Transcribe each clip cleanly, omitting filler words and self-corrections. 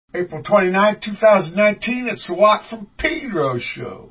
April 29, 2019, it's the Watt from Pedro show.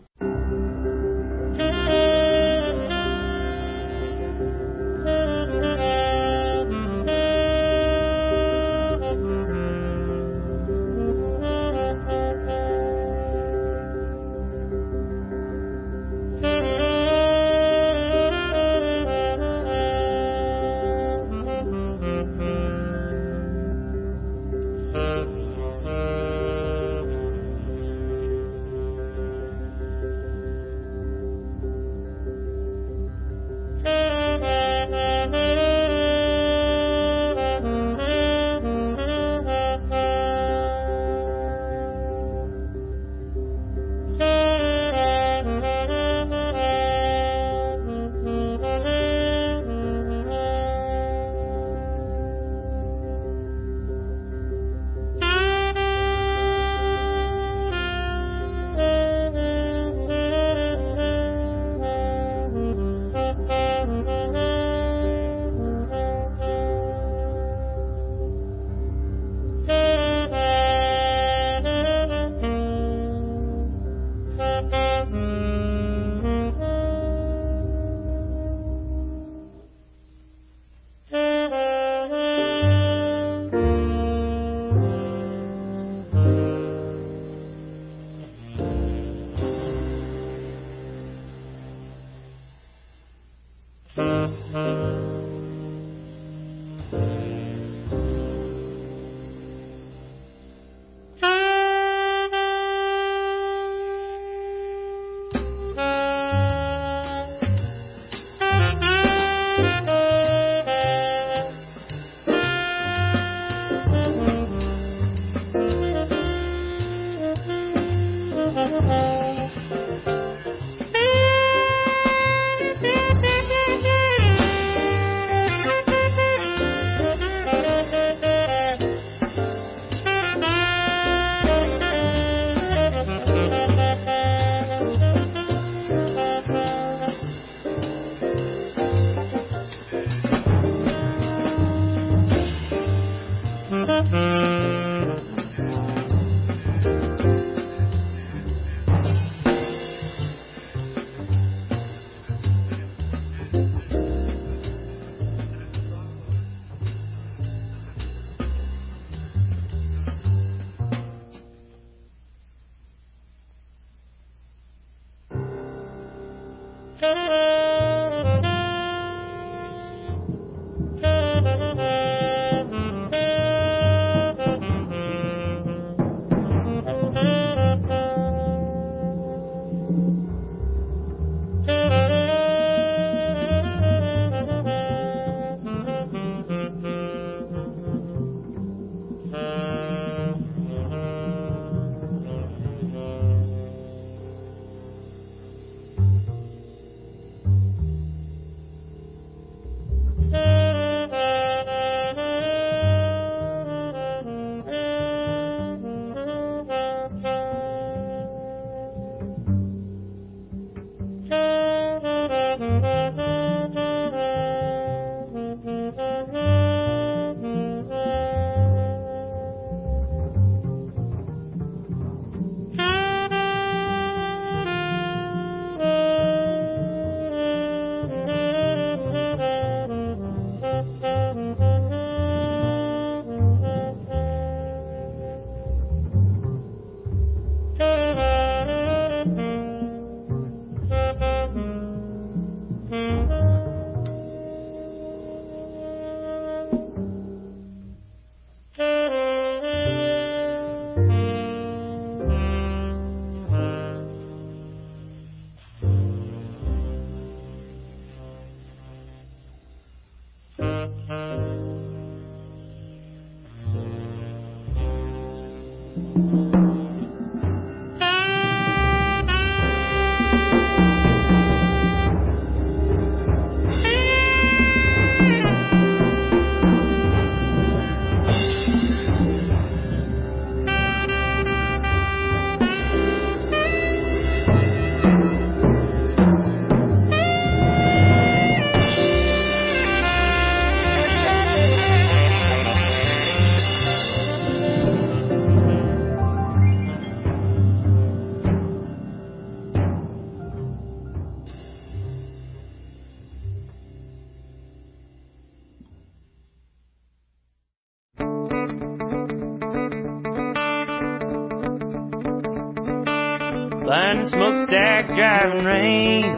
Blind smokestack driving rain,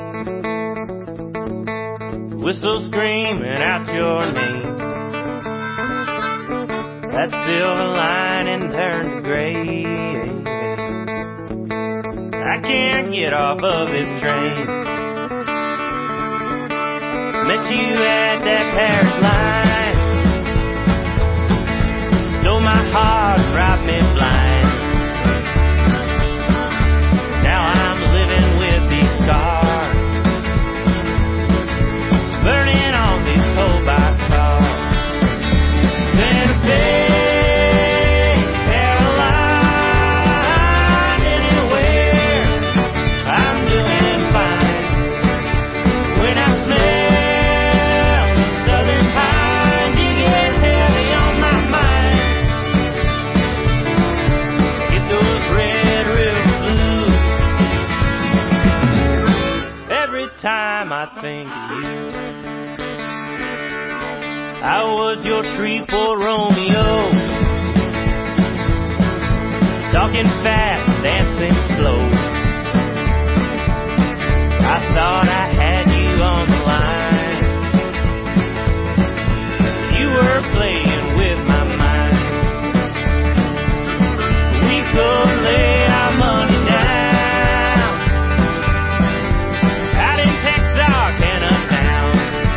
whistle screaming out your name. That silver lining turned to gray. I can't get off of this train. Met you at that Paris line, stole my heart and robbed me blind. Now I'm living with these scars, burning on these coal box cars. Santa Fe, Caroline, anywhere, I'm doing fine. When I smell the southern pine, you get heavy on my mind. Get those Red River blues every time I think of you. I was your Shreveport Romeo, talking fast, dancing slow. I thought I had you on the line. You were playing with my mind. We could lay our money down out in Texarkana town.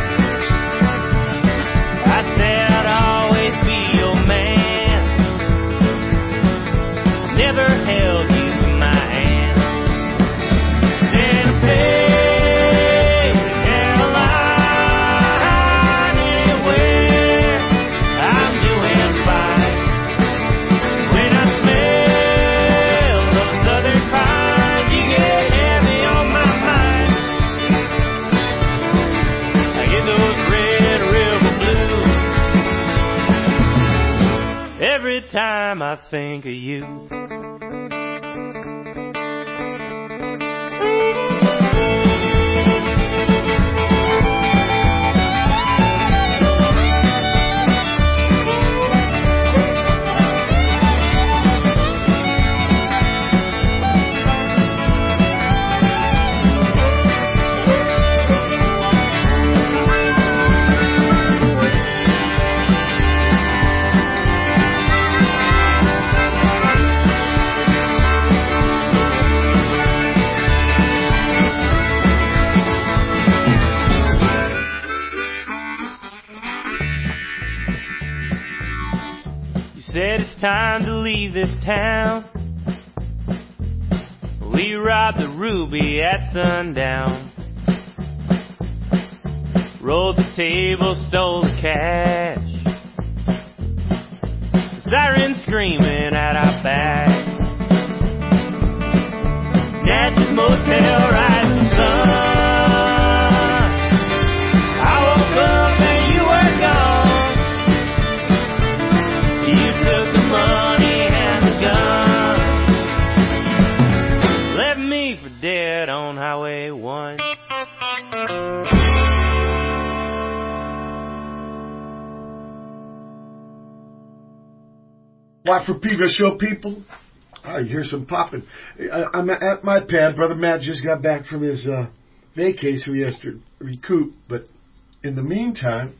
I said I'd always be your man, never held you in my hand. Santa Fe, Caroline, anywhere, I'm doing fine. When I smell the southern pine, you get heavy on my mind. I get those Red River blues every time I think of you. Said it's time to leave this town. We robbed the Ruby at sundown, rolled the table, stole the cash, the siren screaming at our back. Natchez Motel, rising sun. I woke up and you were gone. You took the money and the gun, left me for dead on Highway 1. Watt from Pedro Show, people. Oh, you hear some popping. I'm at my pad. Brother Matt just got back from his vacay, so he has to recoup. But in the meantime,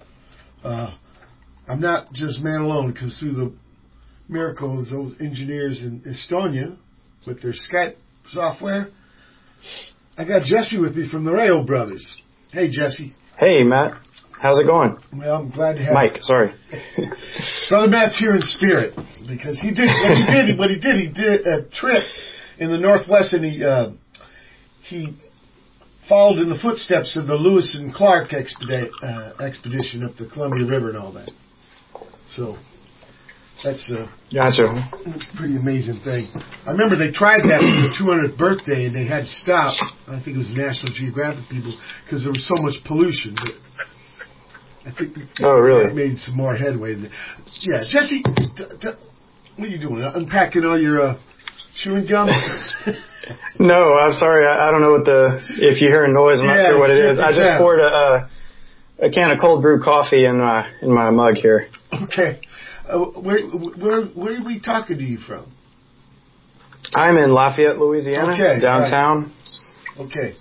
I'm not just man alone, because through the miracle of those engineers in Estonia with their Skype software, I got Jesse with me from the Rayo Brothers. Hey, Jesse. Hey, Matt. How's it going? Well, I'm glad to have Mike, sorry. Brother Matt's here in spirit, because he did a trip in the Northwest, and he followed in the footsteps of the Lewis and Clark expedition up the Columbia River and all that. So that's Gotcha. a pretty amazing thing. I remember they tried that for the 200th birthday, and they had to stop. I think it was National Geographic people, because there was so much pollution. But I think really? Made some more headway. Yeah, Jesse, what are you doing? Unpacking all your chewing gum? No, I'm sorry. I don't know if you hear a noise, I'm not sure what it is. I just poured a can of cold brew coffee in my mug here. Okay. Where are we talking to you from? I'm in Lafayette, Louisiana, downtown. Right. Okay.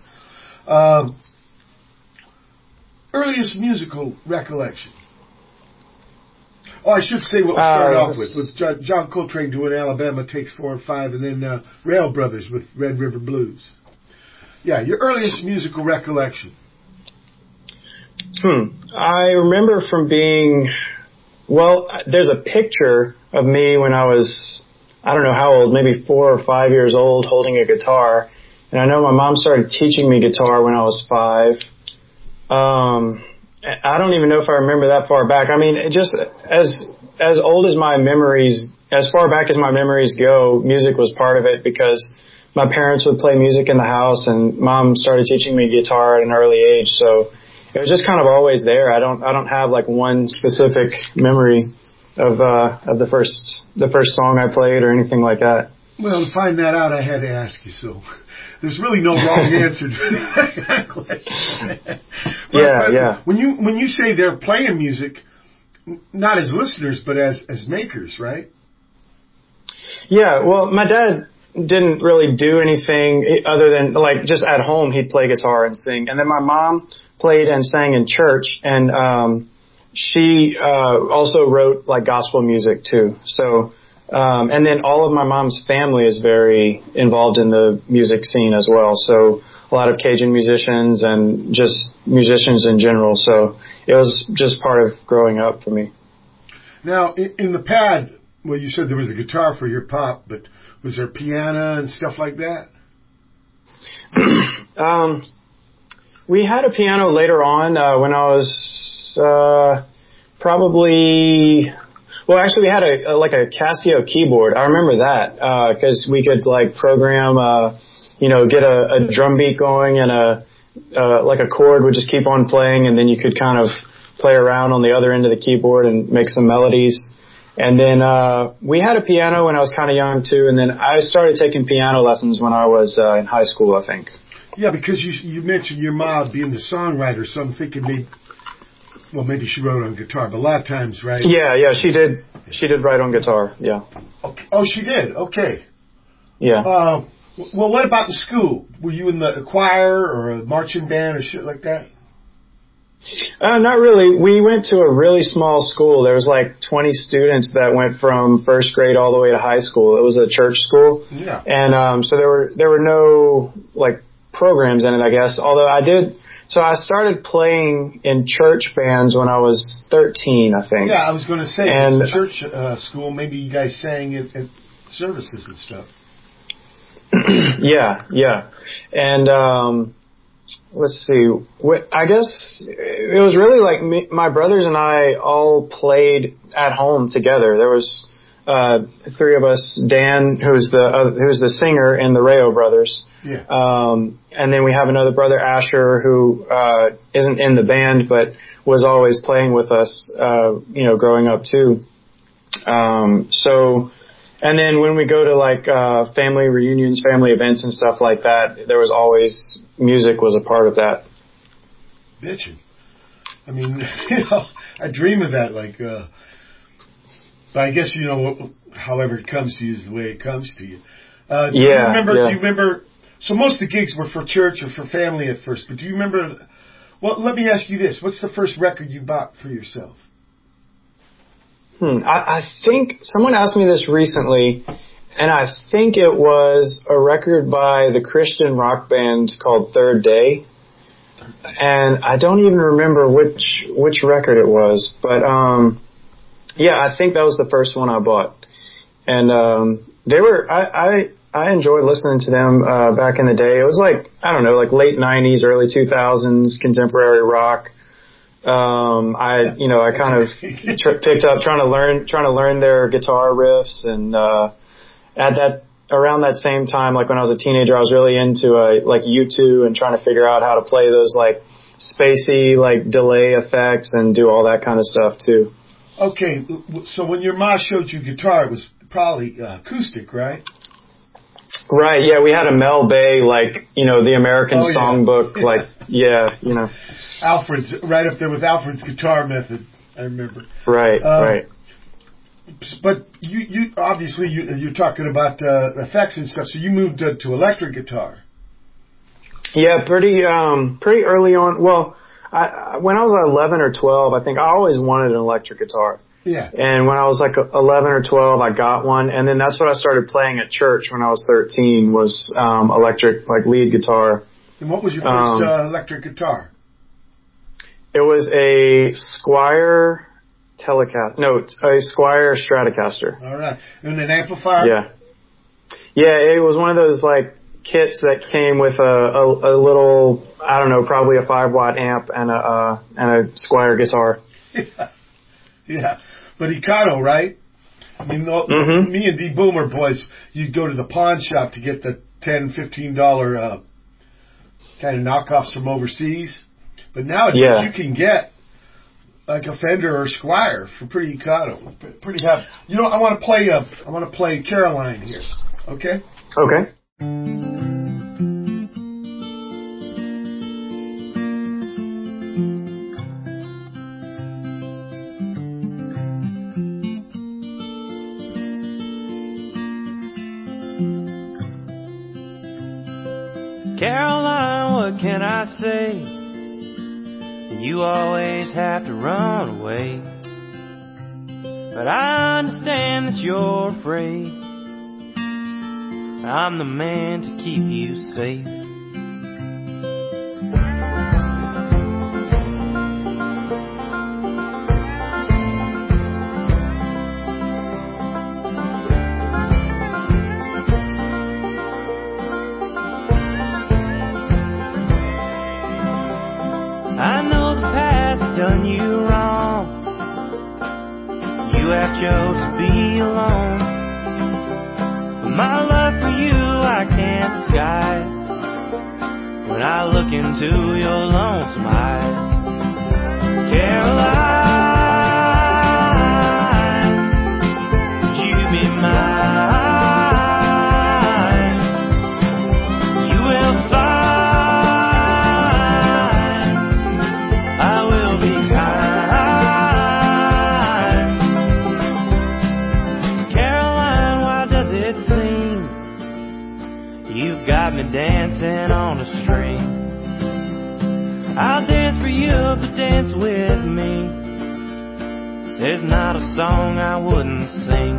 Earliest musical recollection. Oh, I should say what we started off with John Coltrane doing Alabama Takes 4 and 5, and then Rail Brothers with Red River Blues. Yeah, your earliest musical recollection. I remember from being, well, there's a picture of me when I was, I don't know how old, maybe 4 or 5 years old, holding a guitar. And I know my mom started teaching me guitar when I was 5. I don't even know if I remember that far back. I mean, just as old as my memories, as far back as my memories go, music was part of it because my parents would play music in the house and Mom started teaching me guitar at an early age. So it was just kind of always there. I don't have like one specific memory of the first song I played or anything like that. Well, to find that out, I had to ask you. So there's really no wrong answer to that question. Yeah. When you say they're playing music, not as listeners, but as makers, right? Yeah. Well, my dad didn't really do anything other than like just at home he'd play guitar and sing, and then my mom played and sang in church, and she also wrote like gospel music too. So. And then all of my mom's family is very involved in the music scene as well. So a lot of Cajun musicians and just musicians in general. So it was just part of growing up for me. Now, in the pad, well, you said there was a guitar for your pop, but was there piano and stuff like that? We had a piano later on when I was probably... Well, actually, we had a Casio keyboard. I remember that because we could like program, get a drum beat going and like a chord would just keep on playing, and then you could kind of play around on the other end of the keyboard and make some melodies. And then we had a piano when I was kind of young too, and then I started taking piano lessons when I was in high school, I think. Yeah, because you mentioned your mom being the songwriter, so I'm thinking maybe she wrote on guitar, but a lot of times, right? Yeah, she did. She did write on guitar, yeah. Okay. Oh, she did? Okay. Yeah. Well, what about in school? Were you in the choir or a marching band or shit like that? Not really. We went to a really small school. There was like 20 students that went from first grade all the way to high school. It was a church school. Yeah. And so there were no like programs in it, I guess. Although So I started playing in church bands when I was 13, I think. Yeah, I was going to say, and church school, maybe you guys sang at services and stuff. Yeah. And let's see. I guess it was really like my brothers and I all played at home together. There was 3 of us. Dan, who's the singer in the Rayo Brothers. Yeah. And then we have another brother, Asher, who isn't in the band but was always playing with us, growing up too. And then when we go to like family reunions, family events and stuff like that, there was always music was a part of that. Bitchin'. I mean, I dream of that, like, but I guess, however it comes to you is the way it comes to you. Do you remember, so most of the gigs were for church or for family at first, but do you remember, well, let me ask you this. What's the first record you bought for yourself? I think someone asked me this recently, and I think it was a record by the Christian rock band called Third Day. And I don't even remember which record it was, but I think that was the first one I bought. And they were I enjoyed listening to them back in the day. It was like, I don't know, like late 90s, early 2000s contemporary rock. I kind of picked up trying to learn their guitar riffs, and around that same time, like when I was a teenager, I was really into like U2 and trying to figure out how to play those like spacey like delay effects and do all that kind of stuff too. Okay, so when your ma showed you guitar, it was probably acoustic, right? Right, yeah, we had a Mel Bay, like, the American Songbook, like, Alfred's, right up there with Alfred's guitar method, I remember. Right. But you obviously you're talking about effects and stuff. So you moved to electric guitar. Yeah, pretty early on. Well, when I was 11 or 12, I think I always wanted an electric guitar. Yeah. And when I was like 11 or 12, I got one. And then that's what I started playing at church when I was 13 was electric, like lead guitar. And what was your first electric guitar? It was a Squier a Squier Stratocaster. All right. And an amplifier? Yeah. Yeah, it was one of those like kits that came with a little, I don't know, probably a 5-watt amp and a Squier guitar. Yeah. But Econo, right? I mean, me and D Boomer boys, you'd go to the pawn shop to get the $10, $15 kind of knockoffs from overseas. But nowadays you can get like a Fender or Squier for pretty Econo. Pretty happy. You know, I want to play Caroline here. Okay? Okay. Caroline, what can I say? You always have to run away, but I understand that you're afraid. I'm the man to keep you safe. I know the past done you wrong. You have chose to be alone. But my love for you I can't disguise when I look into your lonesome eyes. Caroline, would you be mine? You will find got me dancing on a string. I'll dance for you, but dance with me. There's not a song I wouldn't sing.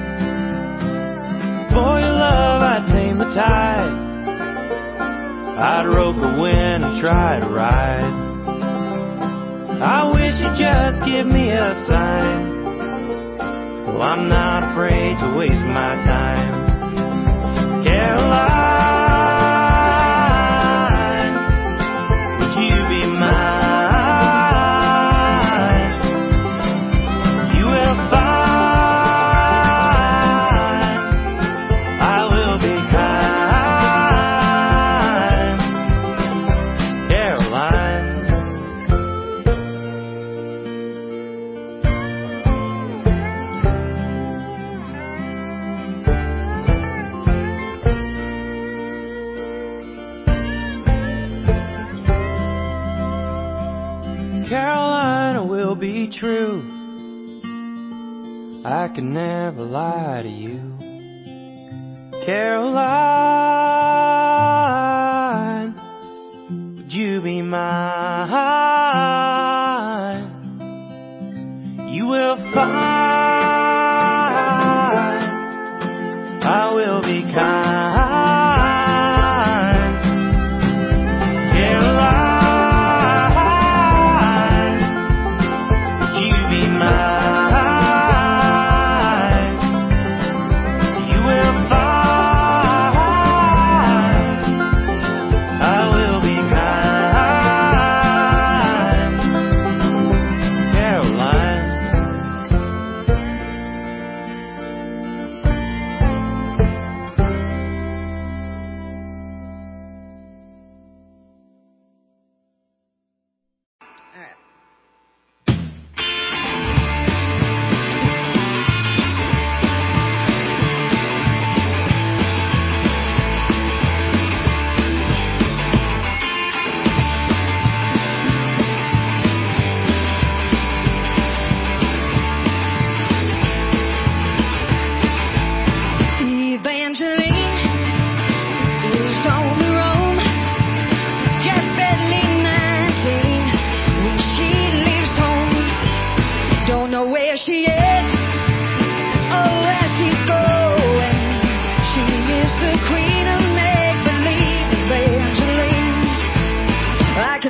For your love I'd tame the tide. I'd rope the wind and try to ride. I wish you'd just give me a sign. Well, I'm not afraid to waste my time. Caroline, Carolina will be true. I can never lie to you. Caroline, would you be mine? You will find I will be kind.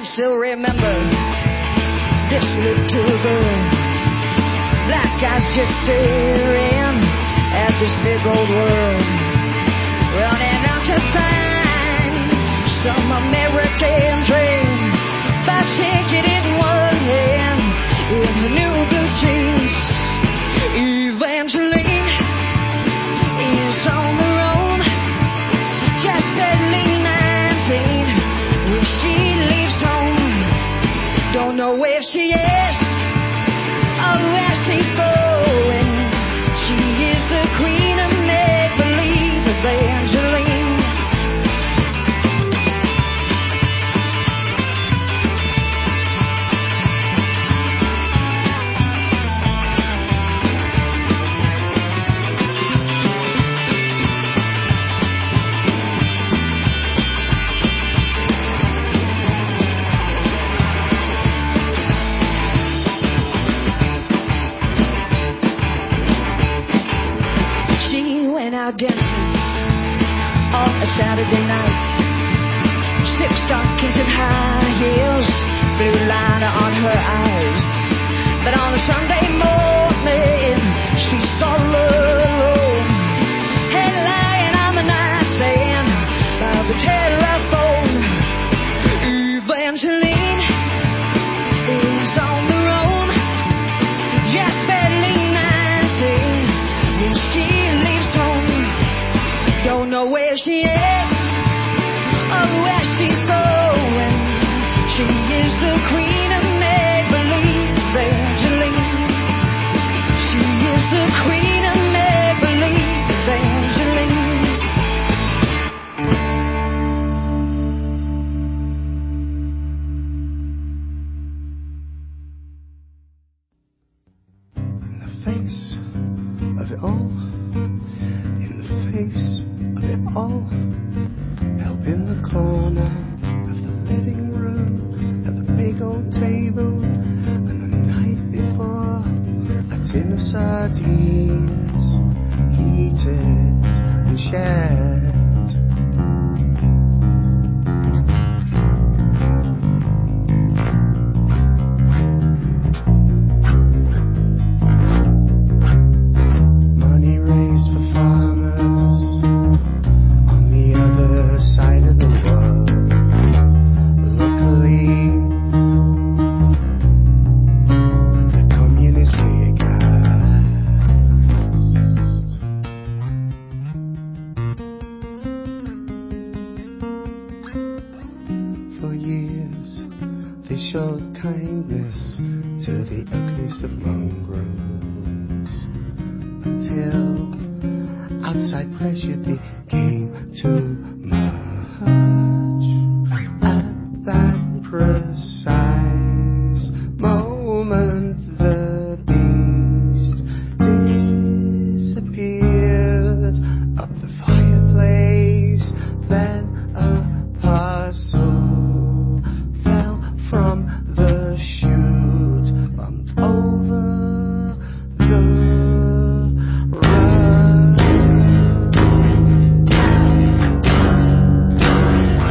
still remember this little girl. Black eyes just staring at this big old world, running out to find some American dream by shaking it in one hand in the new blue jeans. Evangeline is on the road, just barely 19 when she leaves home. Don't know where she is or where she's going. She is the queen of make-believe, Evangeline. Out dancing on a Saturday night, silk stockings and high heels, blue liner on her eyes. But on a Sunday morning, she's all alone, head lying on the nightstand by the telephone. Evangeline is on the road, just barely 19 when she leaves home. Don't know where she is or where she's going. She is the queen of make-believe, Evangeline. She is the queen of make-believe, Evangeline. In the face of it all, in the face of it all, help in the corner of the living room, at the big old table, and the night before, a tin of sardines, heated and shared. Money raised for farmers on the other side of the world. Luckily, the communist here for years, they showed kindness to the ugliest of mongrels, until outside pressure became too much. At that precise moment, the beast disappeared up the fireplace. Then a parcel fell from the chute, bumped over the rug.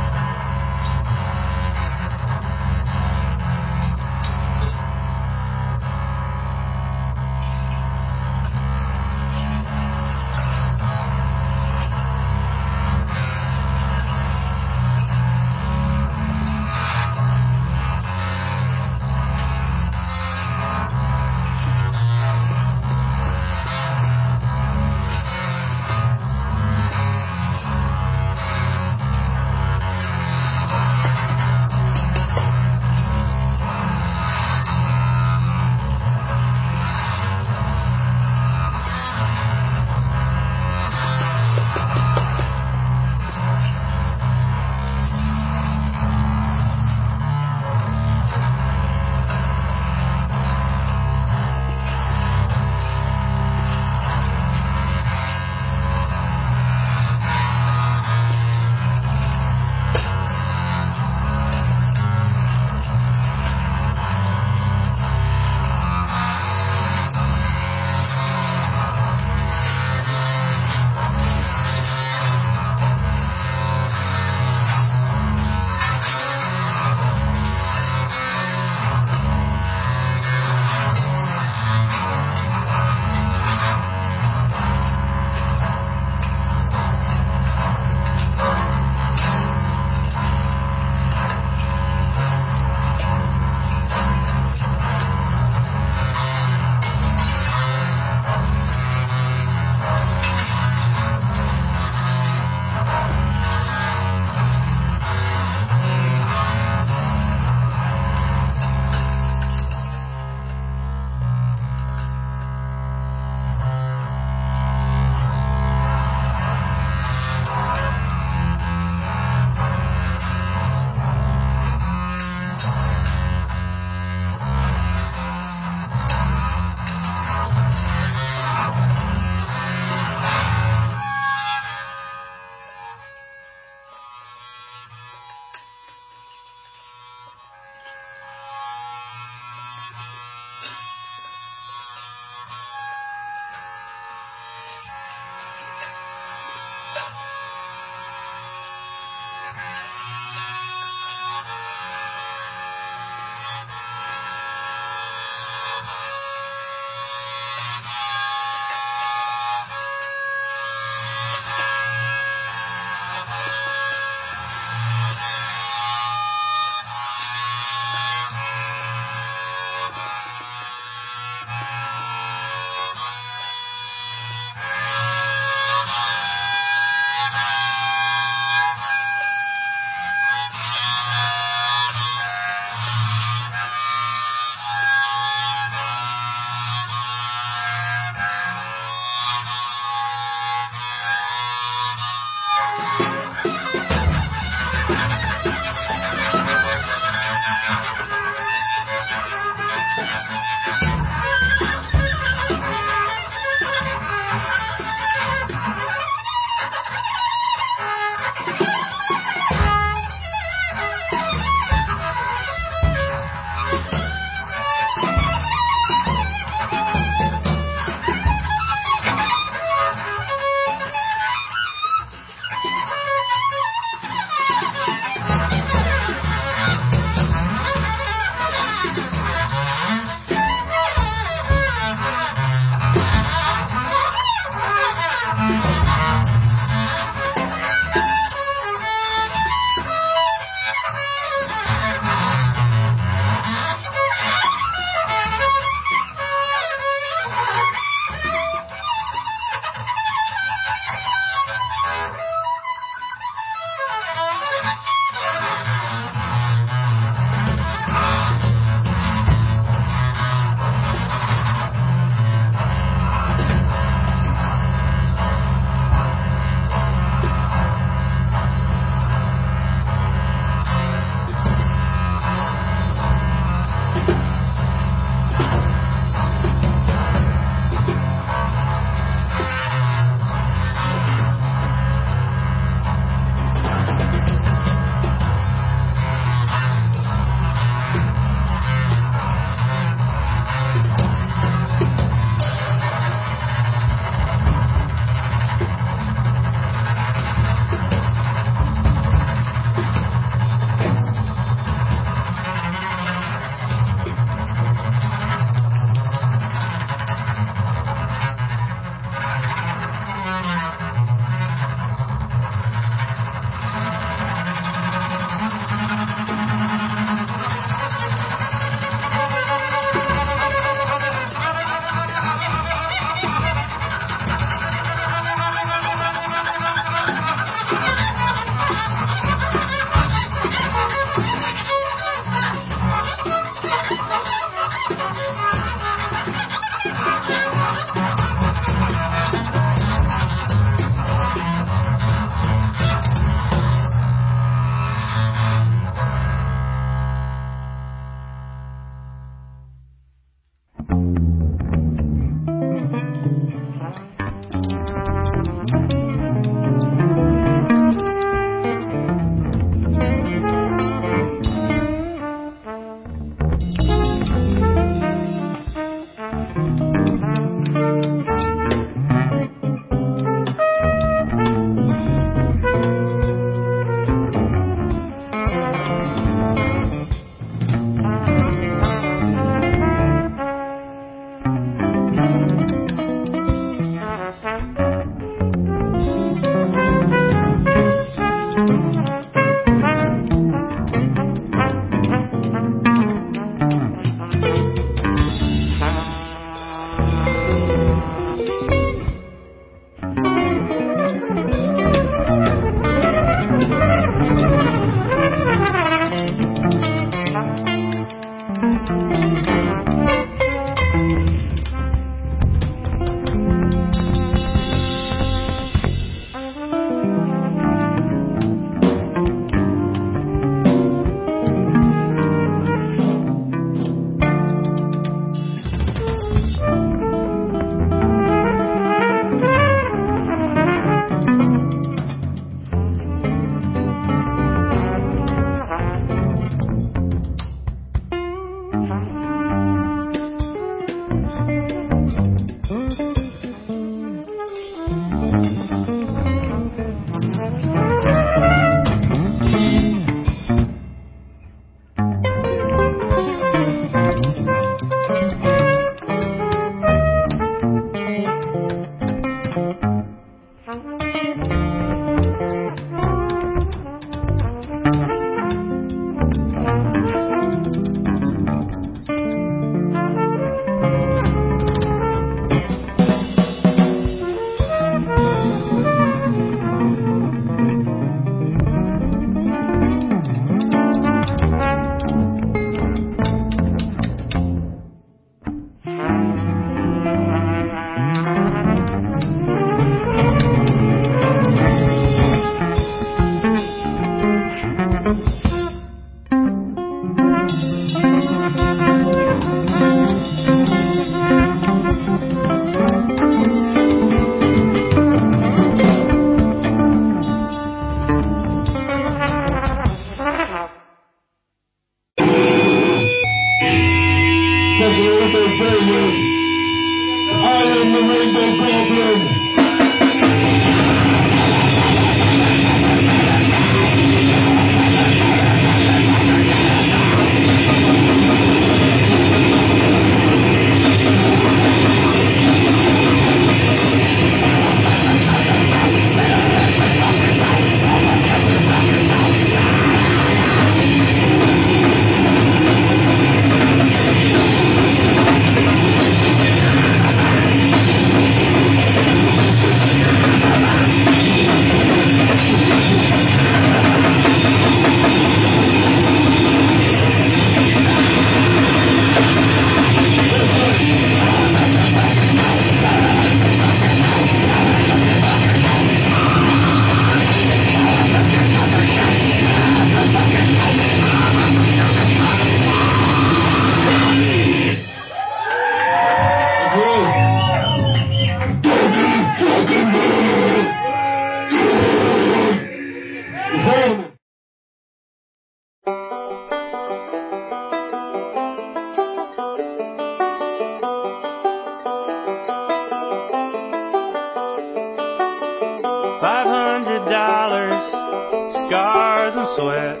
scars and sweat.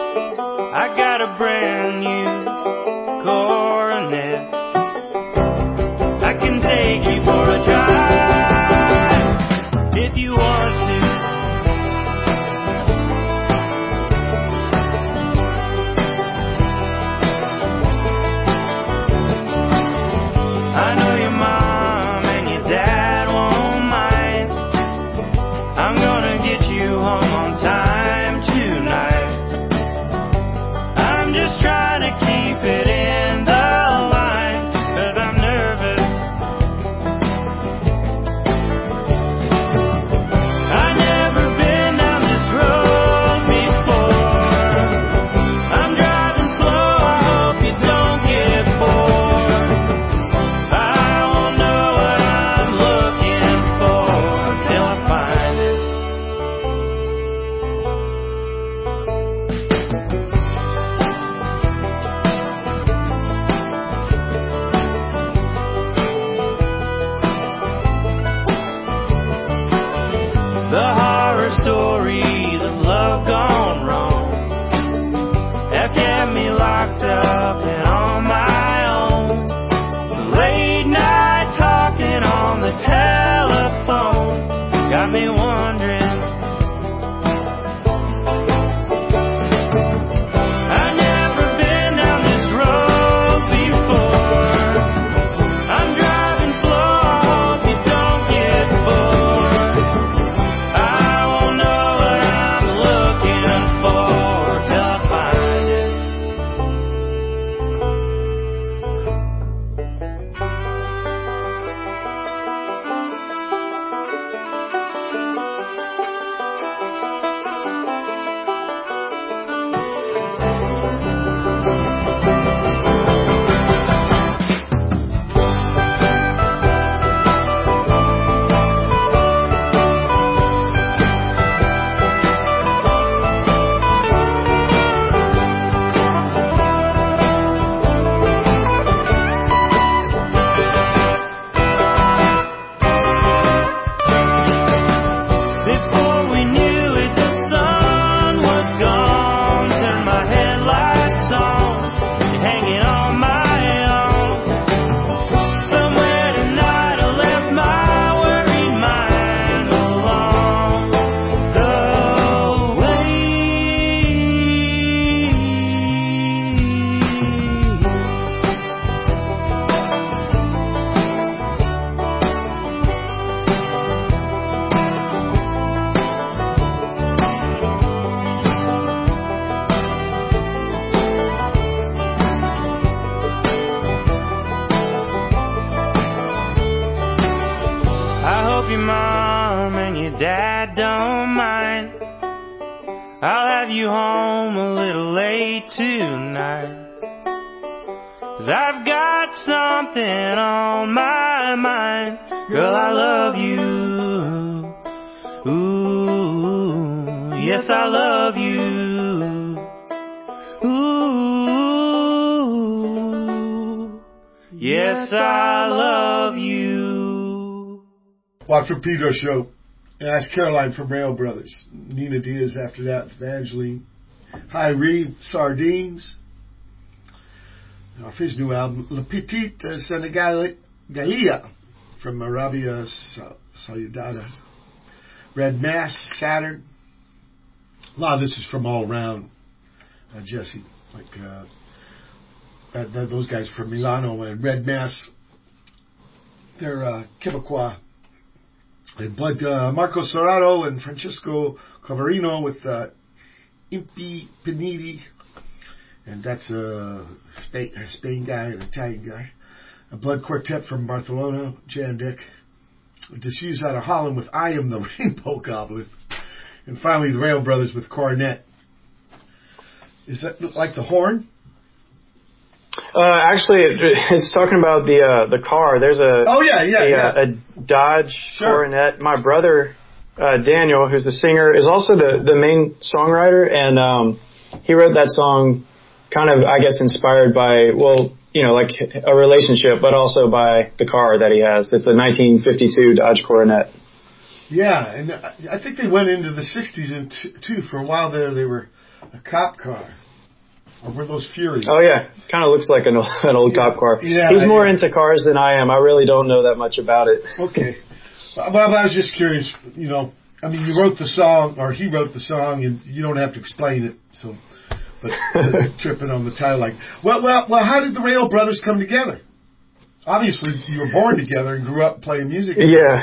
I got a brand new coronet. I can take you for a drive if you want to. I know your mom and your dad won't mind. I'm gonna get you home on time tonight. I'm just trying to keep hope your mom and your dad don't mind. I'll have you home a little late tonight. 'Cause I've got something on my mind. Girl, I love you. Ooh, yes, I love you. Ooh, yes, I love you. Watch for Pedro show. And Ask Caroline from Rail Brothers. Nina Diaz after that, Evangeline. Hi, Reeve, Sardines. Off his new album, La Petite Senegalia from Arabia Saudada. Red Mass, Saturn. A lot of this is from all around, Jesse. Like those guys from Milano and Red Mass. They're Quebecois. And Marco Serrato and Francesco Cavarino with Impi Paniti. And that's a Spain guy and Italian guy. A Blood Quartet from Barcelona, Jan Dick. Disuse out of Holland with I Am the Rainbow Goblin. And finally the Rail Brothers with Coronet. Is that like the horn? Actually, it's talking about the car. There's a Dodge Coronet. My brother Daniel, who's the singer, is also the main songwriter, and he wrote that song kind of, I guess, inspired by, well, you know, like a relationship, but also by the car that he has. It's a 1952 Dodge Coronet. Yeah, and I think they went into the 60s too. For a while there, they were a cop car. Or were those Furies? Oh, yeah. Kind of looks like an old cop car. Yeah, he's more into cars than I am. I really don't know that much about it. Okay. Well, I was just curious, you know. I mean, you wrote the song, or he wrote the song, and you don't have to explain it. So, but just tripping on the title, like, well, how did the Rail Brothers come together? Obviously, you were born together and grew up playing music.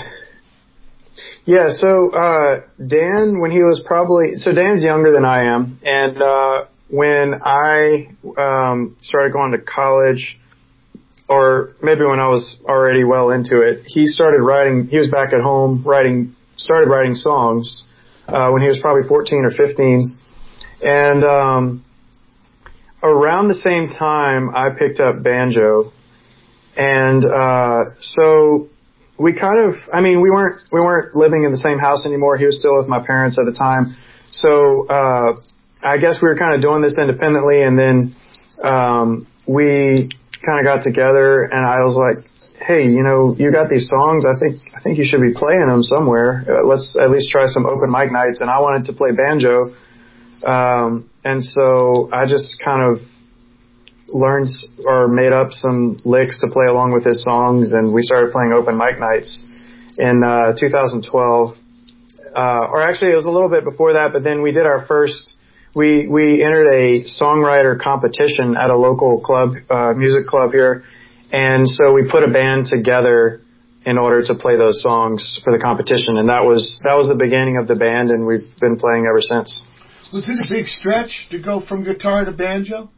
Yeah. So Dan, when he was Dan's younger than I am, and when I started going to college, or maybe when I was already well into it, he started writing. He was back at home started writing songs when he was probably 14 or 15. And around the same time, I picked up banjo. And so we we weren't living in the same house anymore. He was still with my parents at the time. So I guess we were kind of doing this independently, and then we kind of got together, and I was like, hey, you know, you got these songs. I think you should be playing them somewhere. Let's at least try some open mic nights. And I wanted to play banjo. And so I just kind of learned or made up some licks to play along with his songs. And we started playing open mic nights in 2012. Or actually, it was a little bit before that, but then we did our first, we entered a songwriter competition at a local club, music club here. And so we put a band together in order to play those songs for the competition. And that was the beginning of the band, and we've been playing ever since. Was it a big stretch to go from guitar to banjo?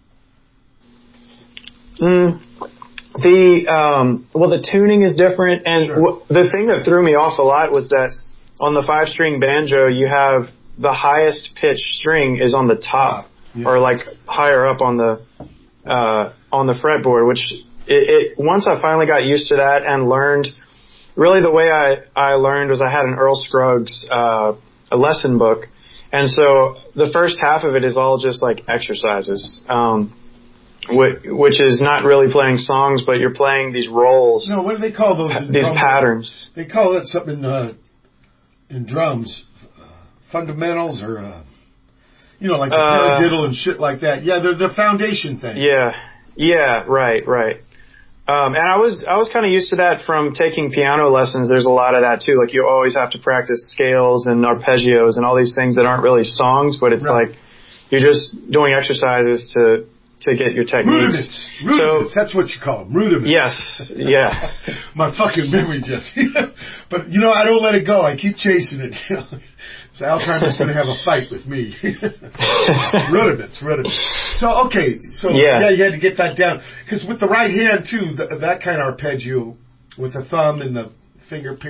The tuning is different. And sure. The thing that threw me off a lot was that on the 5-string banjo, you have the highest pitched string is on the top, or like higher up on the fretboard, which once I finally got used to that and learned, really the way I learned was I had an Earl Scruggs a lesson book, and so the first half of it is all just like exercises, which is not really playing songs, but you're playing these rolls. No, what do they call those? These patterns. They call it something in drums, fundamentals, or like the paradiddle and shit like that. Yeah, they're the foundation thing. Yeah, right. And I was kind of used to that from taking piano lessons. There's a lot of that too. Like you always have to practice scales and arpeggios and all these things that aren't really songs, but it's like you're just doing exercises to get your techniques. Rudiments. That's what you call them. Rudiments. Yes. Yeah. My fucking memory, Jesse. But I don't let it go. I keep chasing it. So Alzheimer's going to have a fight with me. Rudiments. So, okay. So, yeah, you had to get that down. Because with the right hand, too, that kind of arpeggio with the thumb and the finger picking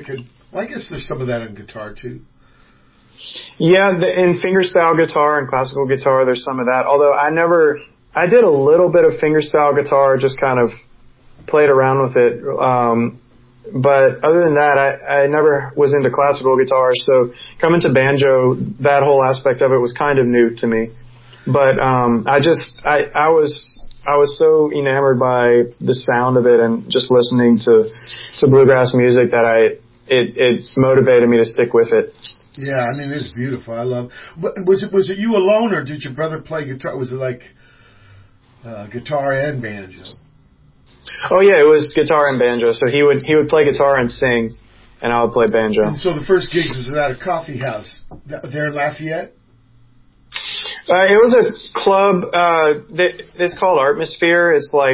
Well, I guess there's some of that on guitar too. Yeah, in fingerstyle guitar and classical guitar, there's some of that. Although I did a little bit of fingerstyle guitar, just kind of played around with it. But other than that, I never was into classical guitar. So coming to banjo, that whole aspect of it was kind of new to me. But I was so enamored by the sound of it and just listening to bluegrass music that it motivated me to stick with it. Yeah, I mean, it's beautiful. I love. But was it you alone, or did your brother play guitar? Was it like guitar and banjo? Oh yeah, it was guitar and banjo. So he would play guitar and sing, and I would play banjo. And so the first gig was at a coffee house there in Lafayette. It was a club. It's called Artmosphere. It's like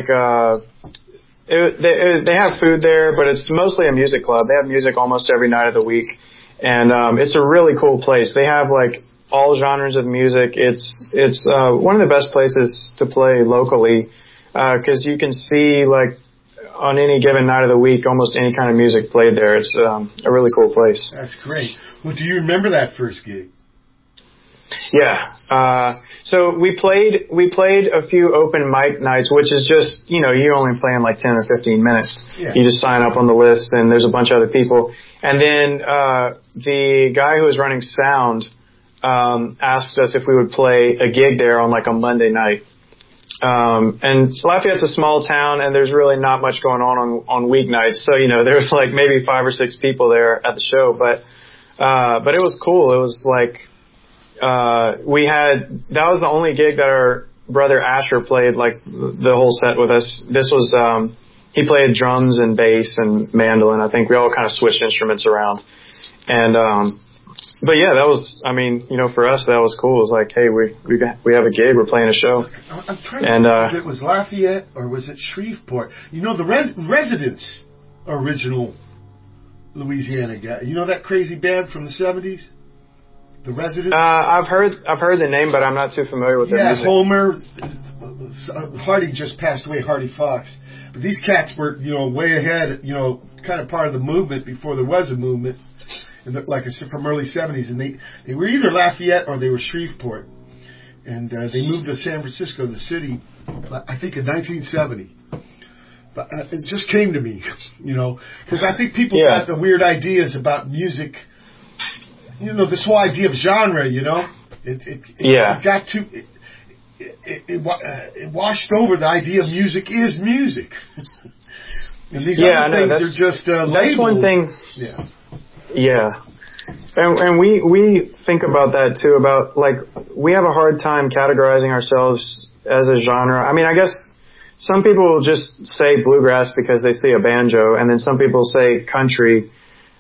they have food there, but it's mostly a music club. They have music almost every night of the week. And it's a really cool place. They have like all genres of music. It's one of the best places to play locally because you can see like on any given night of the week almost any kind of music played there. It's a really cool place. That's great. Well, do you remember that first gig? Yeah. So we played a few open mic nights, which is just, you only play in like 10 or 15 minutes. Yeah. You just sign up on the list and there's a bunch of other people. And then, the guy who was running sound, asked us if we would play a gig there on like a Monday night. And Lafayette's a small town and there's really not much going on weeknights. So, there was like maybe 5 or 6 people there at the show, but it was cool. It was like, that was the only gig that our brother Asher played like the whole set with us. This was, he played drums and bass and mandolin. I think we all kind of switched instruments around. And, but yeah, that was, for us, that was cool. It was like, hey, we have a gig. We're playing a show. I'm trying to think if it was Lafayette or was it Shreveport? The Residents, original Louisiana guy. You know that crazy band from the 70s? The Residents? I've heard the name, but I'm not too familiar with their music. Yeah, Homer. Hardy just passed away, Hardy Fox. But these cats were, way ahead, kind of part of the movement before there was a movement, like I said, from early 70s. And they were either Lafayette or they were Shreveport. And they moved to San Francisco, the city, I think in 1970. But it just came to me, because I think people got the weird ideas about music. This whole idea of genre, it got too. It washed over the idea of music is music. And these other things are just labeled. That's one thing. Yeah. Yeah. And we think about that too, about like we have a hard time categorizing ourselves as a genre. I guess some people will just say bluegrass because they see a banjo, and then some people say country.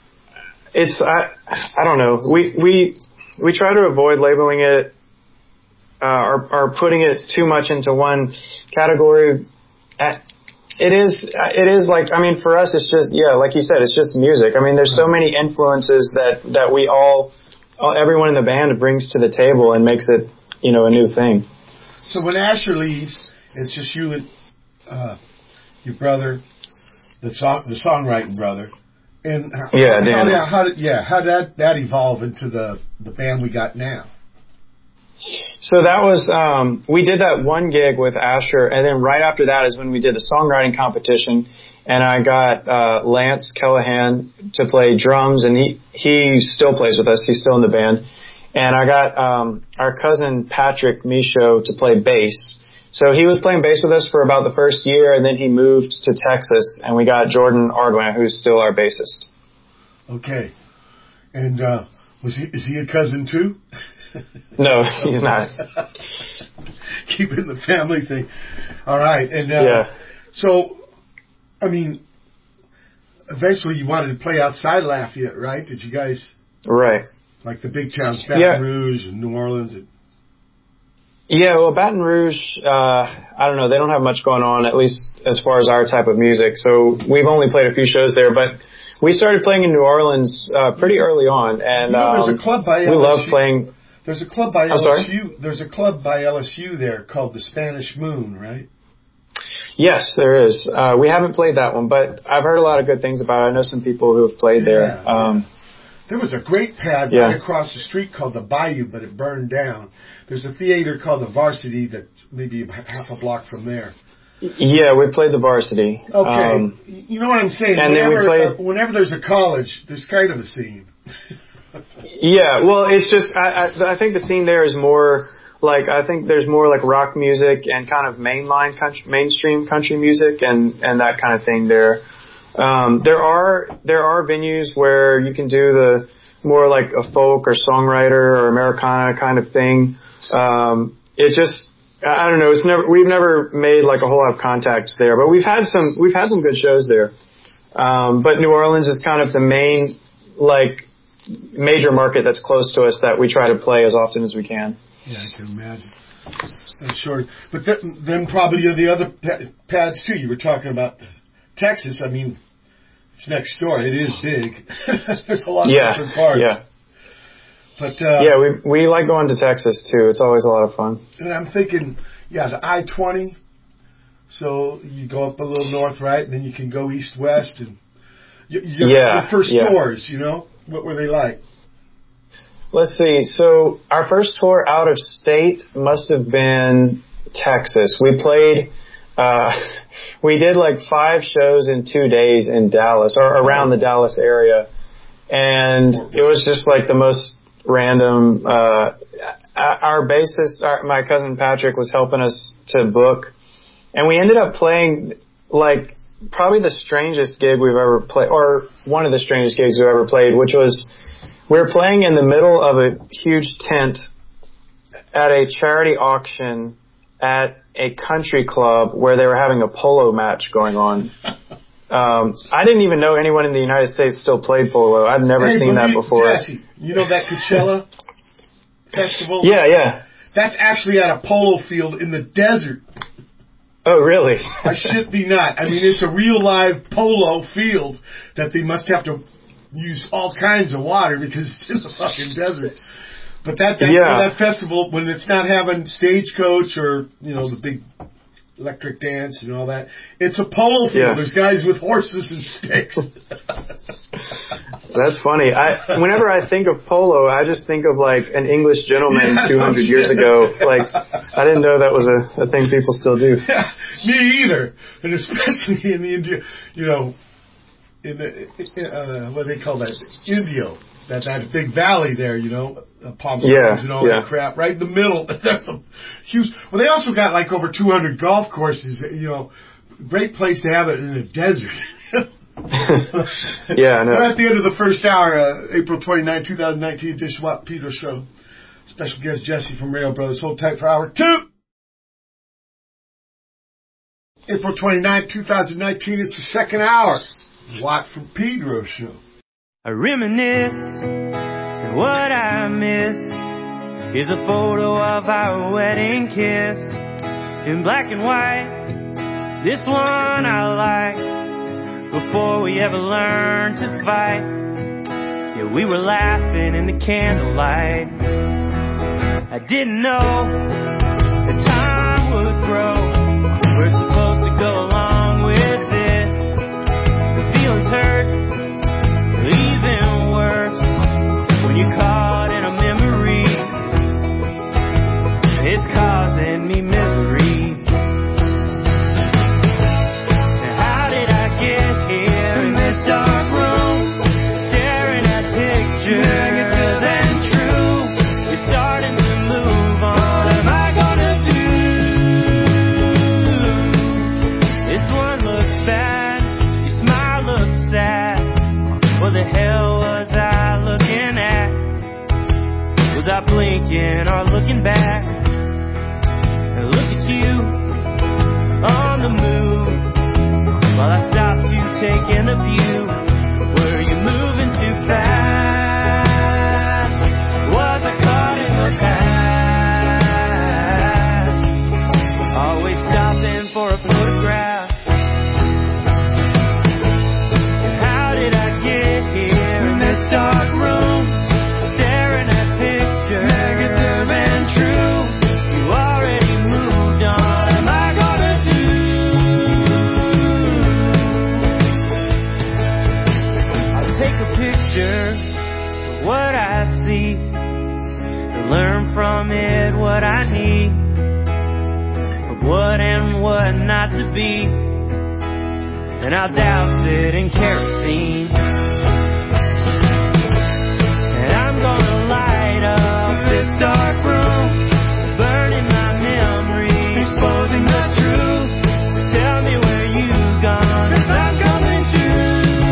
I don't know. We try to avoid labeling it or putting it too much into one category. It is like, for us, it's just, like you said, it's just music. There's so many influences that we everyone in the band brings to the table and makes it, a new thing. So when Asher leaves, it's just you and your brother, the songwriting brother. And how did that evolve into the band we got now? So that was, we did that one gig with Asher, and then right after that is when we did the songwriting competition, and I got Lance Callahan to play drums, and he still plays with us. He's still in the band. And I got our cousin Patrick Michaud to play bass. So he was playing bass with us for about the first year, and then he moved to Texas, and we got Jordan Ardwin, who's still our bassist. Okay. And is he a cousin too? No, he's not. Keeping the family thing. All right. And so, eventually you wanted to play outside Lafayette, right? Did you guys? Right. Like the big towns, Baton Rouge and New Orleans. Yeah, well, Baton Rouge, I don't know, they don't have much going on, at least as far as our type of music. So we've only played a few shows there, but we started playing in New Orleans pretty early on, and there's a club by LSU. We love playing. There's a club by LSU. I'm sorry? There's a club by LSU there called the Spanish Moon, right? Yes, there is. We haven't played that one, but I've heard a lot of good things about it. I know some people who have played there. There was a great pad right across the street called the Bayou, but it burned down. There's a theater called the Varsity that's maybe half a block from there. Yeah, we played the Varsity. Okay. You know what I'm saying? And whenever, then we played... whenever there's a college, there's kind of a scene. Yeah, well, it's just, I think the scene there is more, like, I think there's more, like, rock music and kind of mainstream country music and that kind of thing there. There are venues where you can do the more like a folk or songwriter or Americana kind of thing. It just, I don't know, we've never made like a whole lot of contacts there, but we've had some good shows there. But New Orleans is kind of the main, like, major market that's close to us that we try to play as often as we can. Yeah, I can imagine. Sure. But then probably the other pads too. You were talking about Texas. I mean, it's next door. It is big. There's a lot of different parts. Yeah. But we like going to Texas too. It's always a lot of fun. And I'm thinking, the I-20. So you go up a little north, right, and then you can go east-west. And your first tours, what were they like? Let's see. So our first tour out of state must have been Texas. We played. We did like 5 shows in 2 days in Dallas or around the Dallas area. And it was just like the most random, our bassist, my cousin Patrick was helping us to book. And we ended up playing like probably the strangest gig we've ever played, or one of the strangest gigs we've ever played, which was we were playing in the middle of a huge tent at a charity auction at a country club where they were having a polo match going on. I didn't even know anyone in the United States still played polo. I'd never seen that before. Jesse, you know that Coachella festival? Yeah. That's actually at a polo field in the desert. Oh, really? I shit thee not. I mean, it's a real live polo field that they must have to use all kinds of water because it's in the fucking desert. But that festival, when it's not having Stagecoach or, the big electric dance and all that, it's a polo field. Yeah. There's guys with horses and sticks. That's funny. Whenever I think of polo, I just think of like an English gentleman 200 years ago. Like, I didn't know that was a thing people still do. Yeah, me either. And especially in the India, in the, what do they call that? Indio. That big valley there, Palm Springs and all that crap, right in the middle. That's a huge. Well, they also got like over 200 golf courses. Great place to have it in the desert. Yeah, I know. We're at the end of the first hour, April 29, 2019, Dish Watt Pedro Show. Special guest Jesse from Rail Brothers. Hold tight for hour 2. April 29, 2019. It's the second hour. Watt from Pedro Show. I reminisce, and what I miss is a photo of our wedding kiss in black and white. This one I like, before we ever learned to fight. Yeah, we were laughing in the candlelight. I didn't know the time would grow. We're supposed to go along with this. The feelings hurt. Even worse when you're caught in a memory. It's causing me misery. And how did I get here in this dark room, staring at pictures negative and true? You're starting to move on. Am I gonna do? This one looks bad. Your smile looks sad. What the hell was I looking at? Was I blinking or looking back? And look at you on the move while I stopped to take in the view. Were you moving too fast? Was I caught in the past? Always stopping for a photograph. Dark room, staring at pictures, negative and true. You already moved on. Am I gonna do? I see, to learn from it what I need, of what and what not to be. And I'll douse it in kerosene, and I'm gonna light up this dark room, burning my memories, exposing the truth. Tell me where you've gone, 'cause I'm coming through.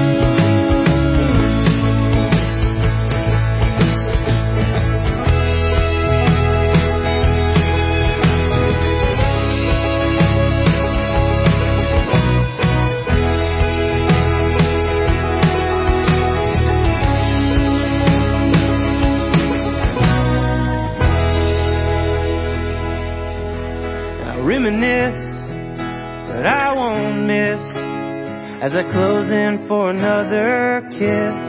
Reminisce, but I won't miss as I close in for another kiss.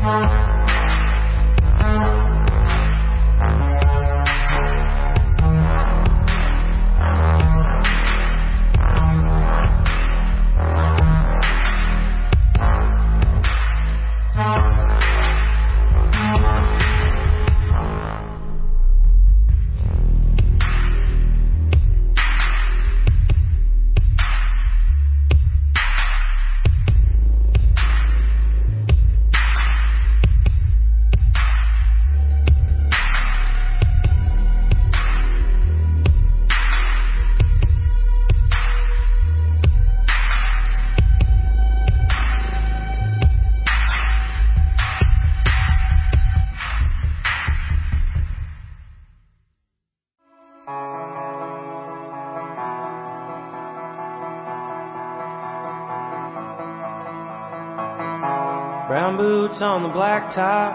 Brown boots on the blacktop,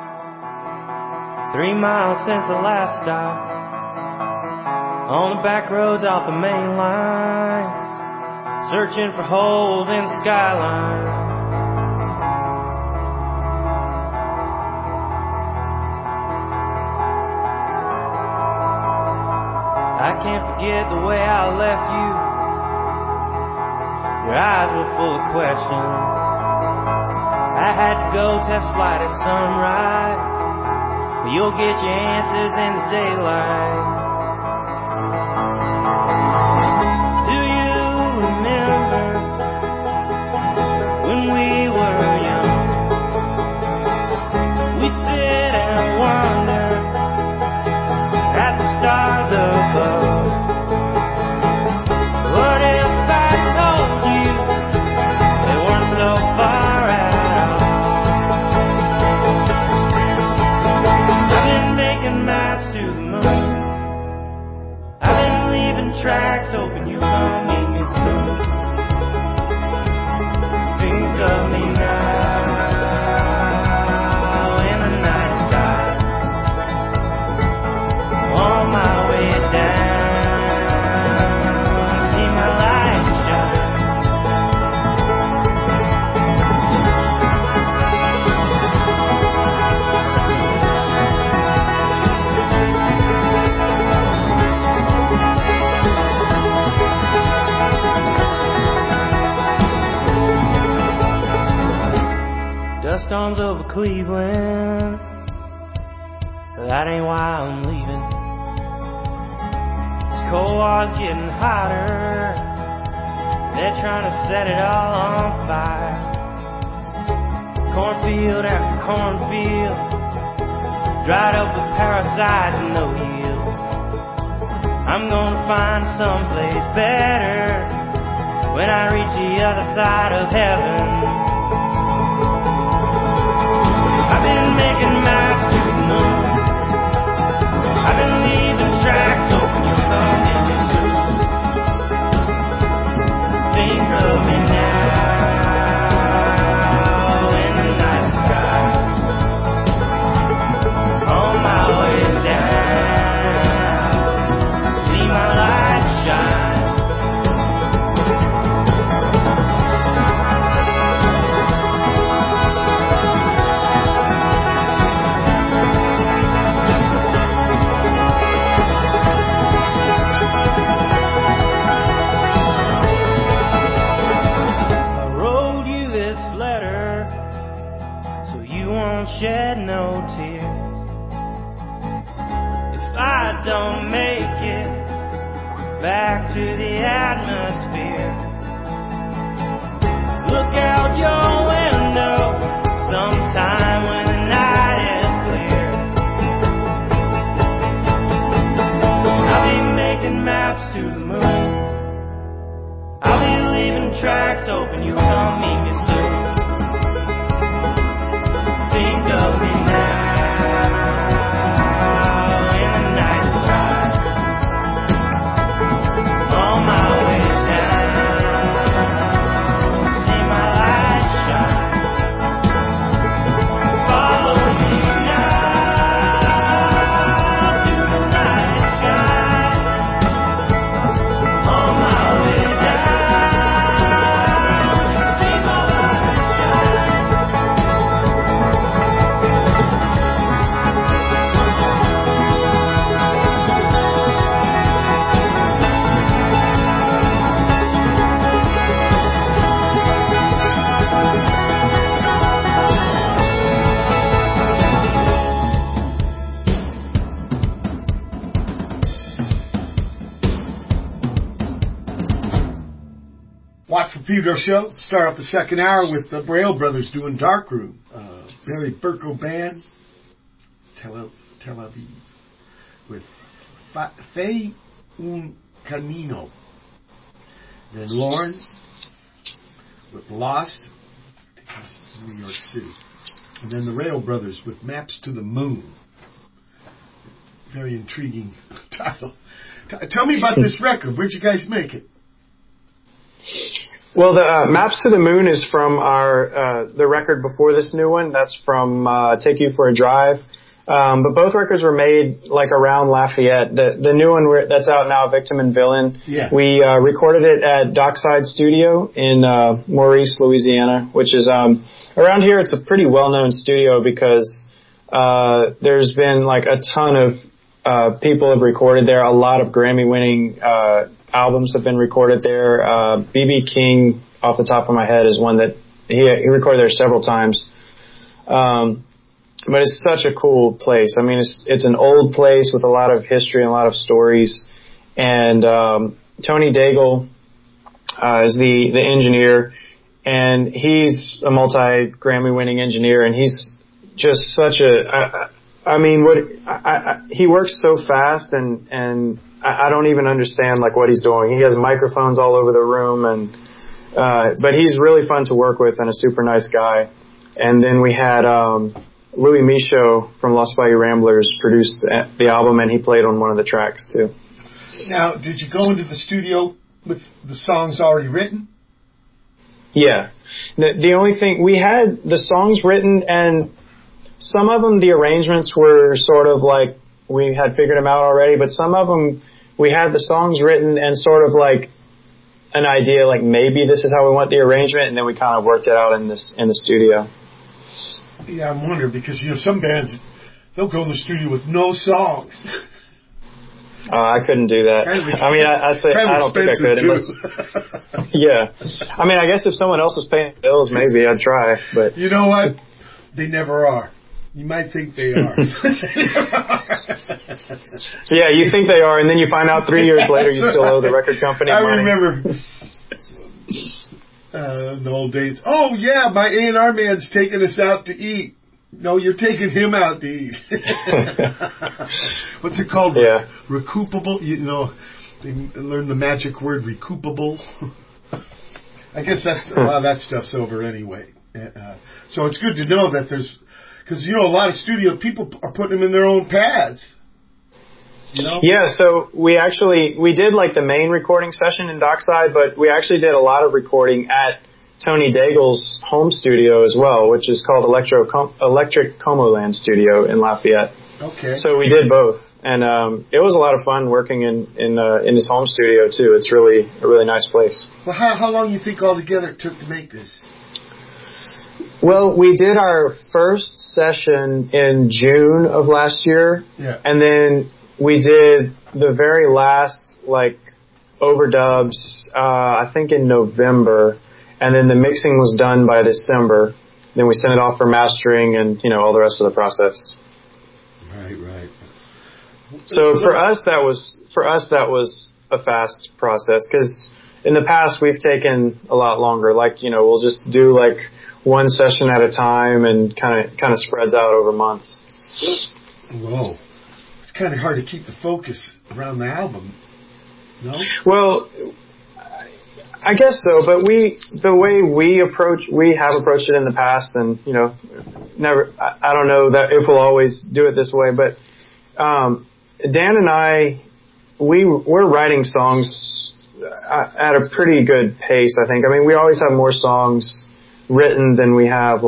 3 miles since the last stop. On the back roads off the main lines, searching for holes in the skyline. I can't forget the way I left you. Your eyes were full of questions. I had to go test flight at sunrise, but you'll get your answers in the daylight. Do you remember when we were young? We sit and wonder at the stars above. What if I told you they weren't so far out? Maps to the moon. I've been leaving tracks, hoping you come meet me soon. Think of me now in the night sky, on my way down, see my light shine. Storms over Cleveland, but that ain't why I'm leaving. This Cold War's getting hotter, they're trying to set it all on fire. Cornfield after cornfield, dried up with parasites and no yield. I'm gonna find someplace better when I reach the other side of heaven. I've been making maps to the moon. I've been leaving tracks, hoping you'll come in soon. Think of me now in the night sky, on my way down, see my light shine. Shed no tears if I don't make it back to the atmosphere. Look out your window sometime when the night is clear. I'll be making maps to the moon. I'll be leaving tracks, hoping you come meet me soon. Think of me now in the night sky, on my way down, see my light shine. continued our show. Start off the second hour with the Braille Brothers doing Darkroom. Barry Burko Band, Tel Aviv, with Fe Un Camino. Then Lauren with Lost, New York City. And then the Rail Brothers with Maps to the Moon. Very intriguing title. Tell me about this record. Where'd you guys make it? Well, the Maps to the Moon is from our the record before this new one. That's from Take You for a Drive. But both records were made like around Lafayette. The new one that's out now, Victim and Villain. Yeah. We recorded it at Dockside Studio in Maurice, Louisiana, which is around here. It's a pretty well-known studio because there's been like a ton of people have recorded there. A lot of Grammy-winning albums have been recorded there. B.B. King, off the top of my head, is one that he recorded there several times. But it's such a cool place. I mean, it's an old place with a lot of history and a lot of stories. And Tony Daigle is the engineer, and he's a multi-Grammy-winning engineer, and he's just such a. I mean, he works so fast, and I don't even understand like what he's doing. He has microphones all over the room, and but he's really fun to work with and a super nice guy. And then we had Louis Michaud from Lost Bayou Ramblers produced the album, and he played on one of the tracks too. Now, did you go into the studio with the songs already written? Yeah. The only thing, we had the songs written, and some of them, the arrangements were sort of like we had figured them out already, but some of them, we had the songs written and sort of like an idea, like maybe this is how we want the arrangement, and then we kind of worked it out in the studio. Yeah, I'm wondering because, some bands, they'll go in the studio with no songs. I couldn't do that. I mean, I don't think I could. Yeah. I mean, I guess if someone else was paying bills, maybe I'd try. But you know what? They never are. You might think they are. Yeah, you think they are, and then you find out 3 years later you still owe the record company money. I remember in the old days. Oh, yeah, my A&R man's taking us out to eat. No, you're taking him out to eat. What's it called? Yeah. Recoupable? They learned the magic word, recoupable. I guess a lot of that stuff's over anyway. So it's good to know that there's... Because, a lot of studio people are putting them in their own pads. Yeah, so we did like the main recording session in Dockside, but we actually did a lot of recording at Tony Daigle's home studio as well, which is called Electric Comoland Studio in Lafayette. Okay. So we did both, and it was a lot of fun working in his home studio too. It's really a really nice place. Well, how long do you think altogether it took to make this? Well, we did our first session in June of last year, yeah, and then we did the very last overdubs I think in November. And then the mixing was done by December. Then we sent it off for mastering and, all the rest of the process. Right. So for us, that was a fast process because in the past we've taken a lot longer. We'll just do one session at a time and kind of spreads out over months. Whoa. It's kind of hard to keep the focus around the album. No? Well, I guess so, but the way we have approached it in the past, and never. I don't know that if we'll always do it this way, but Dan and I, we're writing songs at a pretty good pace. I think. I mean, we always have more songs written than we have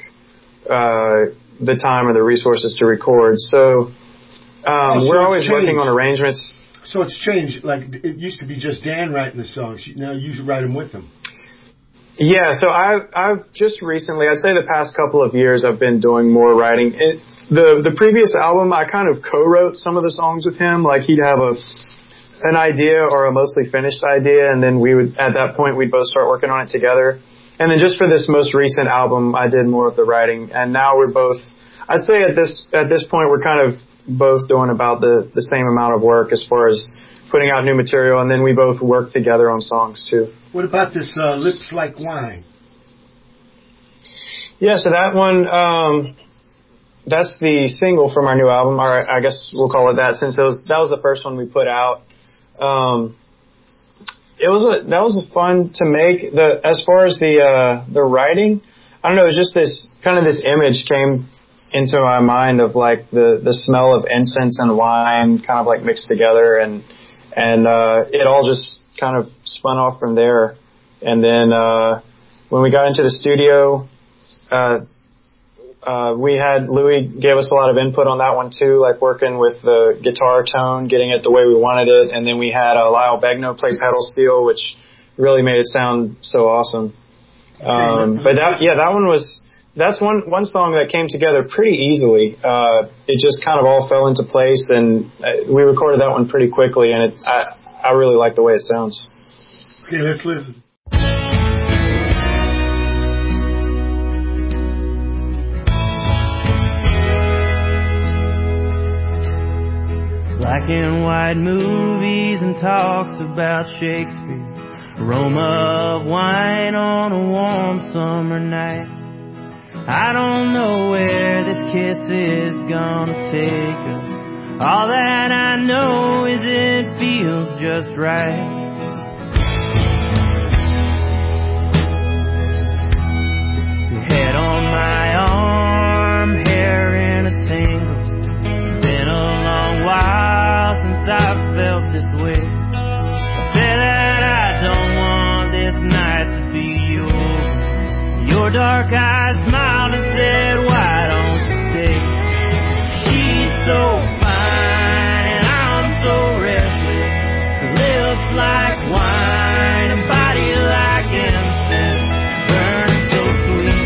the time or the resources to record. So we're always working on arrangements. So it's changed. It used to be just Dan writing the songs. Now you write them with him. Yeah, so I've just recently, I'd say the past couple of years, I've been doing more writing. The previous album, I kind of co-wrote some of the songs with him. He'd have an idea or a mostly finished idea, and then at that point, we'd both start working on it together. And then just for this most recent album, I did more of the writing. And now we're both, I'd say at this point, we're kind of both doing about the same amount of work as far as putting out new material, and then we both work together on songs too. What about this Lips Like Wine? Yeah, so that one, that's the single from our new album, or I guess we'll call it that, since that was the first one we put out. That was fun to make. As far as the writing, I don't know, it was just this image came into my mind of like the smell of incense and wine kind of like mixed together, and it all just kind of spun off from there. And then when we got into the studio, Louis gave us a lot of input on that one too, like working with the guitar tone, getting it the way we wanted it. And then we had Lyle Begno play pedal steel, which really made it sound so awesome. But that's one song that came together pretty easily. It just kind of all fell into place, and we recorded that one pretty quickly, and I really like the way it sounds. Okay, let's listen. Black and white movies and talks about Shakespeare. Aroma of wine on a warm summer night. I don't know where this kiss is gonna take us. All that I know is it feels just right. Your head on my arm, hair in a tangle. Been a long while since I've felt this way. I said that I don't want this night to be over. Your dark eyes smiled and said, why don't you stay? She's so fine and I'm so restless. Her lips like wine and body like incense, burning so sweet,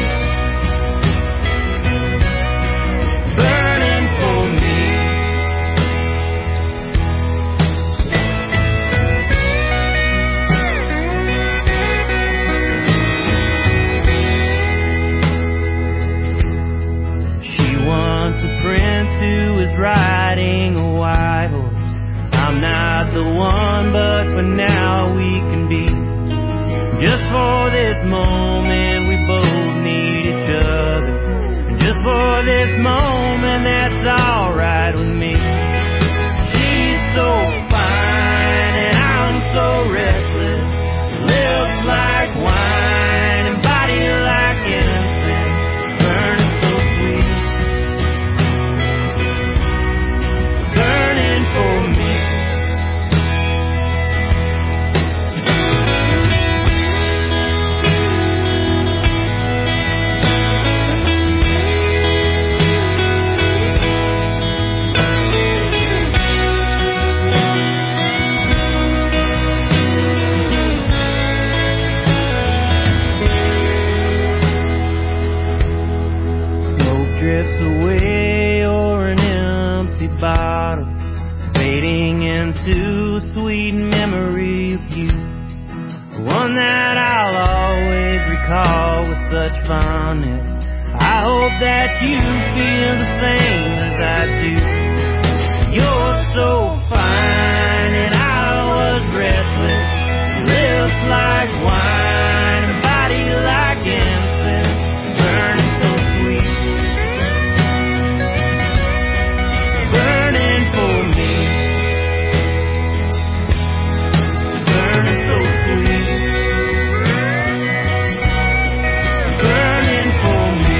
burning for me. A prince who is riding a white horse. I'm not the one, but for now we can be. Just for this moment we both need each other. And just for this moment that's alright with me. She's so fine and I'm so restless. Lips like wine and body like incense, burning so sweet. For me. Smoke drifts away or an empty bottle, fading into sweet memory of you. One that I'll always recall with such fondness. I hope that you feel the same as I do. You're so fine and I was restless. Lips like wine and body like incense, burning so sweet, burning for me. So sweet, burning for me.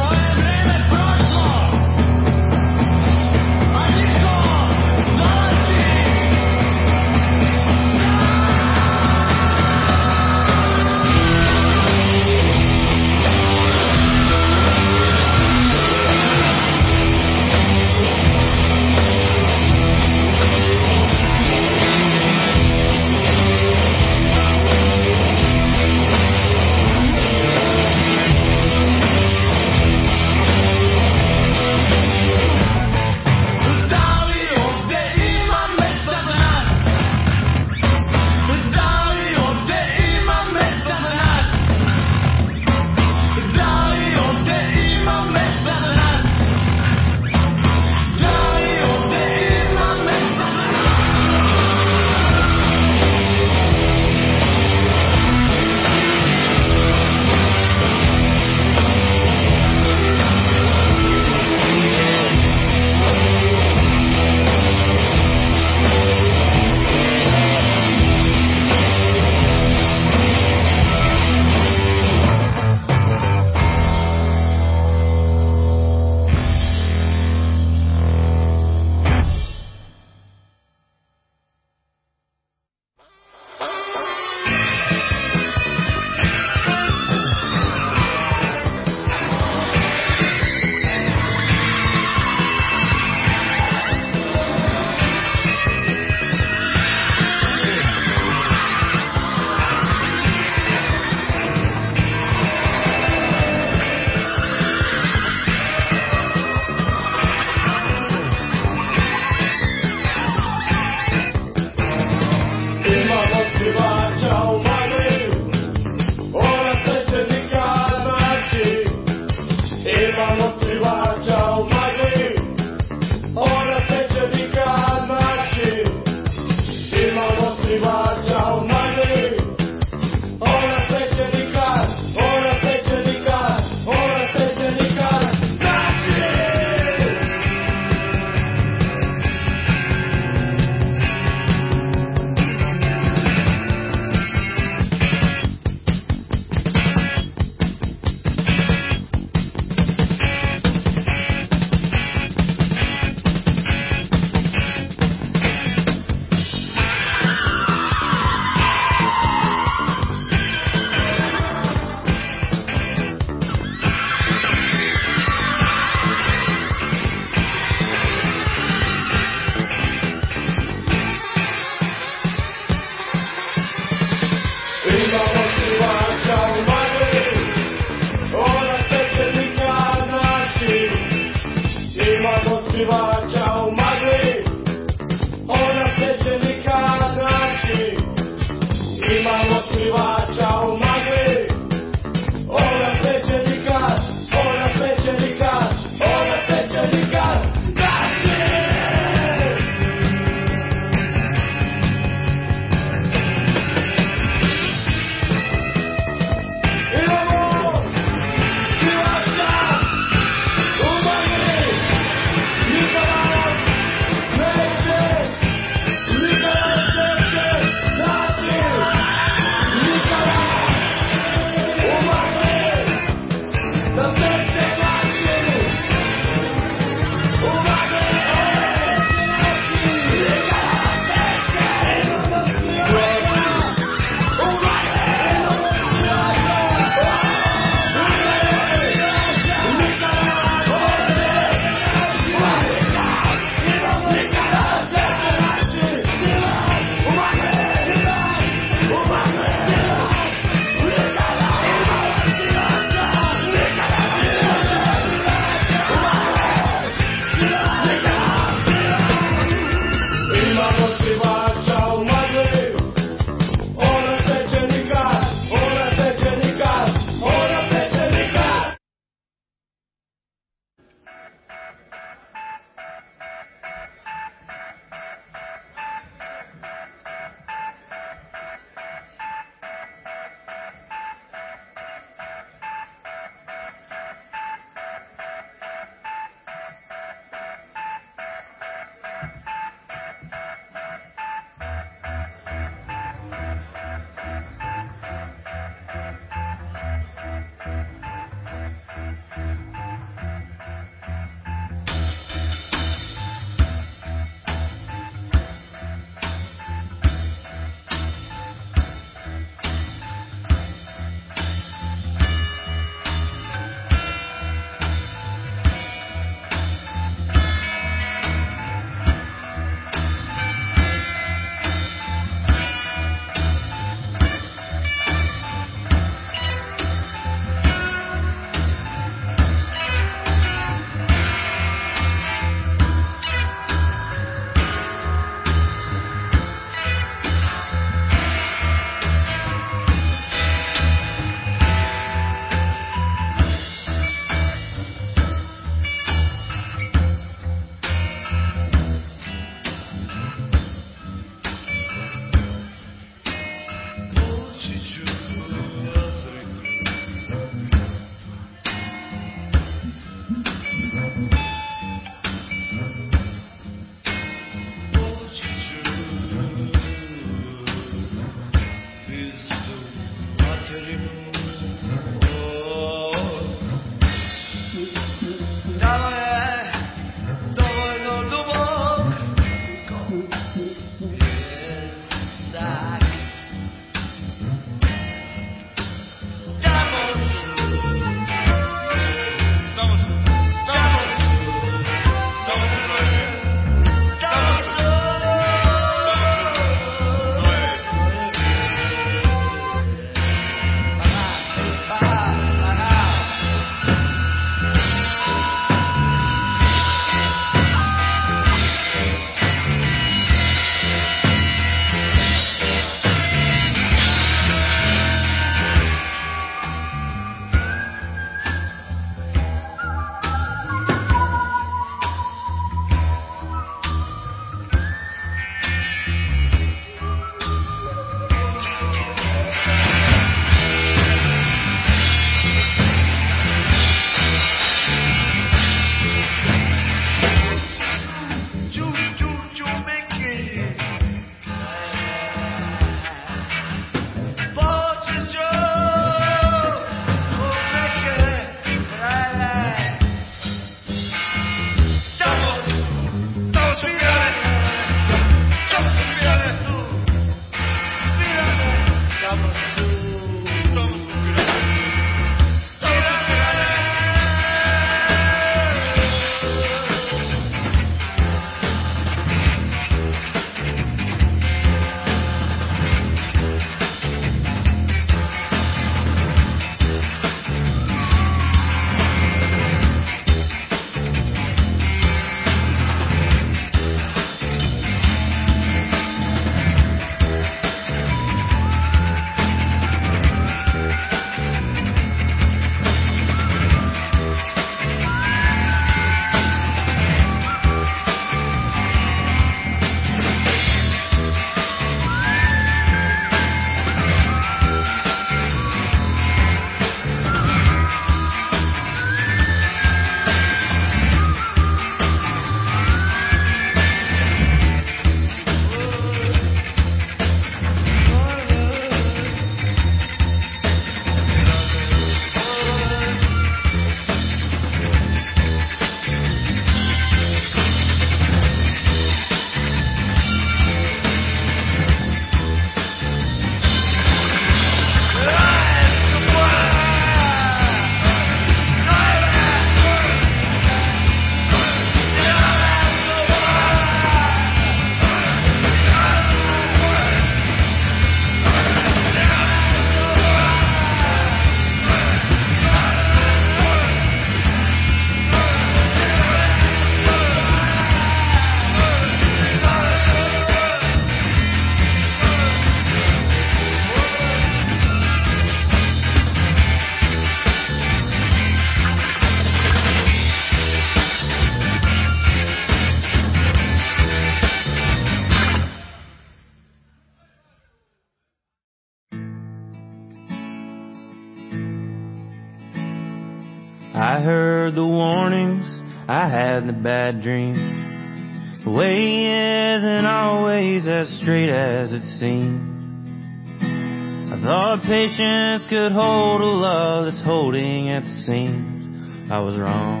heard the warnings, I had the bad dream. The way isn't always as straight as it seems. I thought patience could hold a love that's holding at the seams. I was wrong.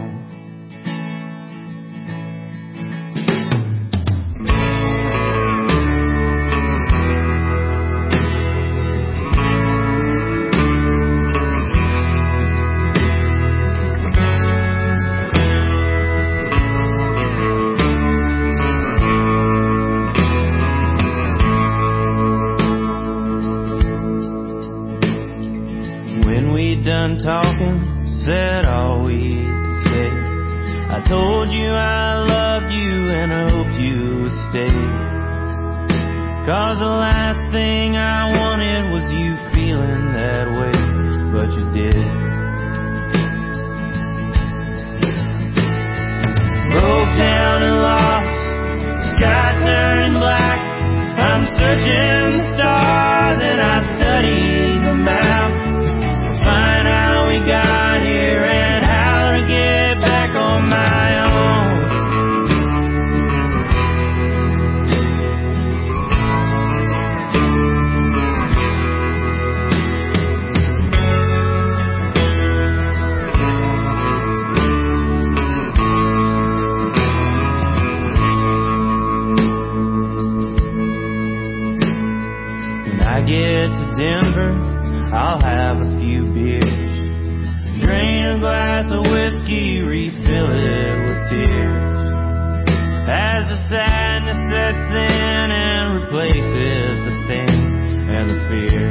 Done talking, said all we could say. I told you I loved you and I hoped you would stay. 'Cause the last thing I wanted was you feeling that way, but you did. Broke down and lost, sky turned black. I'm searching the stars and I studied the map. Find how we got here and how to get back on my own. When I get to Denver, I'll have a few beers. Drain a glass of whiskey, refill it with tears. As the sadness sets in and replaces the sting and the fear.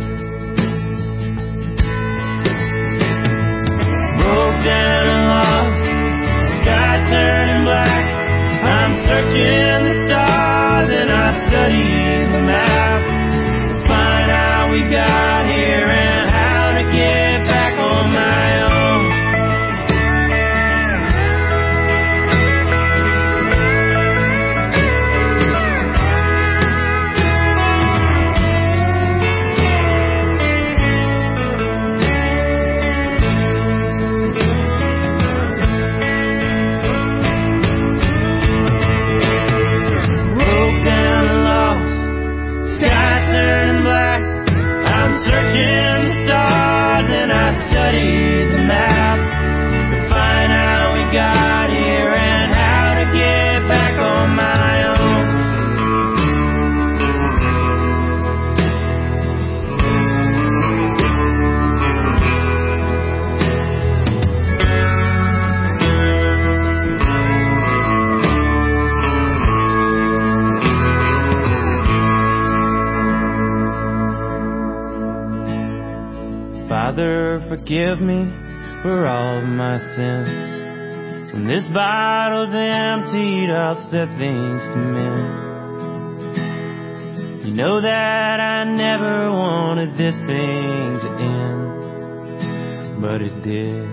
Broke down and lost, sky turning black. I'm searching the stars and I study the map. Find how we got here and how to get back on my own. Broke down and lost, sky turning black. I'm searching the stars and I study the map to find how we got here and how to get back on my own. Father, forgive me for all of my sins. When this bottle's emptied, I'll set things to mend. You know that I never wanted this thing to end, but it did.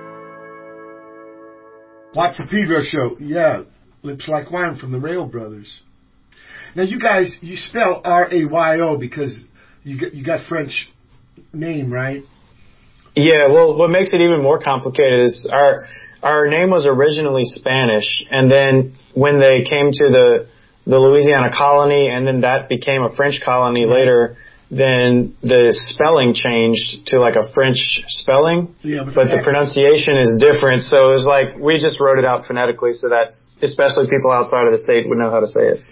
Watch the Pedro Show. Yeah, Lips Like Wine from the Rail Brothers. Now, you guys, you spell R-A-Y-O because you got French name, right? Yeah, well, what makes it even more complicated is our name was originally Spanish, and then when they came to the Louisiana colony, and then that became a French colony later, then the spelling changed to like a French spelling, but the pronunciation is different, so it was like we just wrote it out phonetically so that especially people outside of the state would know how to say it.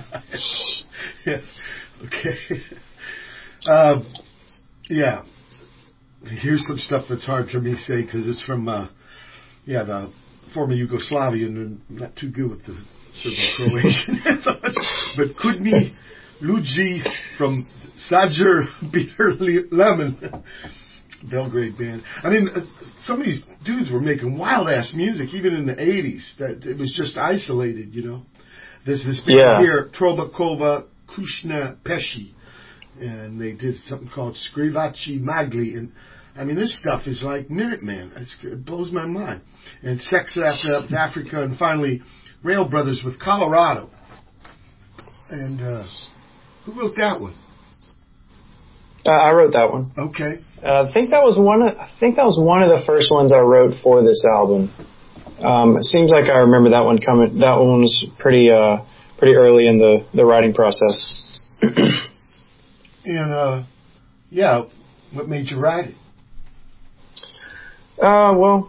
Yeah. Okay. Yeah. Here's some stuff that's hard for me to say because it's from, the former Yugoslavia, and I'm not too good with the Serbo-Croatian. But Kudmi Luigi from Sajer Beer Lemon, Belgrade band. I mean, some of these dudes were making wild-ass music, even in the 80s. That it was just isolated, you know. There's this band here, Trobakova Kushna Peshi. And they did something called Skrivaci Magli. And, I mean, this stuff is like Minuteman. It blows my mind. And Sex After Africa, and finally, Rail Brothers with Colorado. And who wrote that one? I wrote that one. Okay. I think that was one of the first ones I wrote for this album. It seems like I remember that one coming. That one was pretty early in the writing process. And yeah, what made you write it? Well,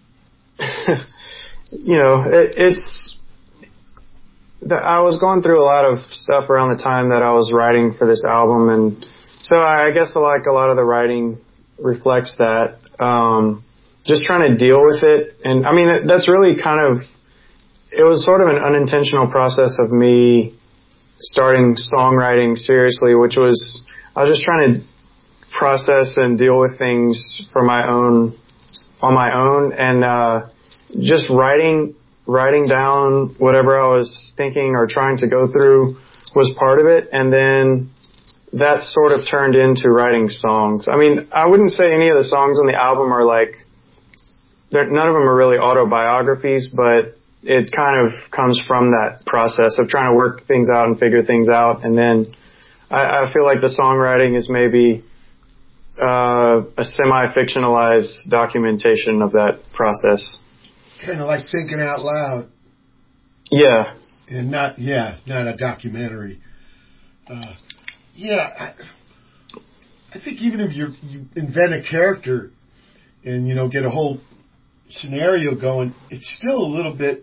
I was going through a lot of stuff around the time that I was writing for this album, and so I guess like a lot of the writing reflects that. Just trying to deal with it, and I mean that's really it was sort of an unintentional process of me starting songwriting seriously, which was I was just trying to process and deal with things on my own, and just writing down whatever I was thinking or trying to go through was part of it, and then that sort of turned into writing songs. I mean, I wouldn't say any of the songs on the album are none of them are really autobiographies, but it kind of comes from that process of trying to work things out and figure things out, and then I feel like the songwriting is maybe a semi-fictionalized documentation of that process. Kind of like thinking out loud. Yeah. And not a documentary. I think even if you invent a character and, get a whole scenario going, it's still a little bit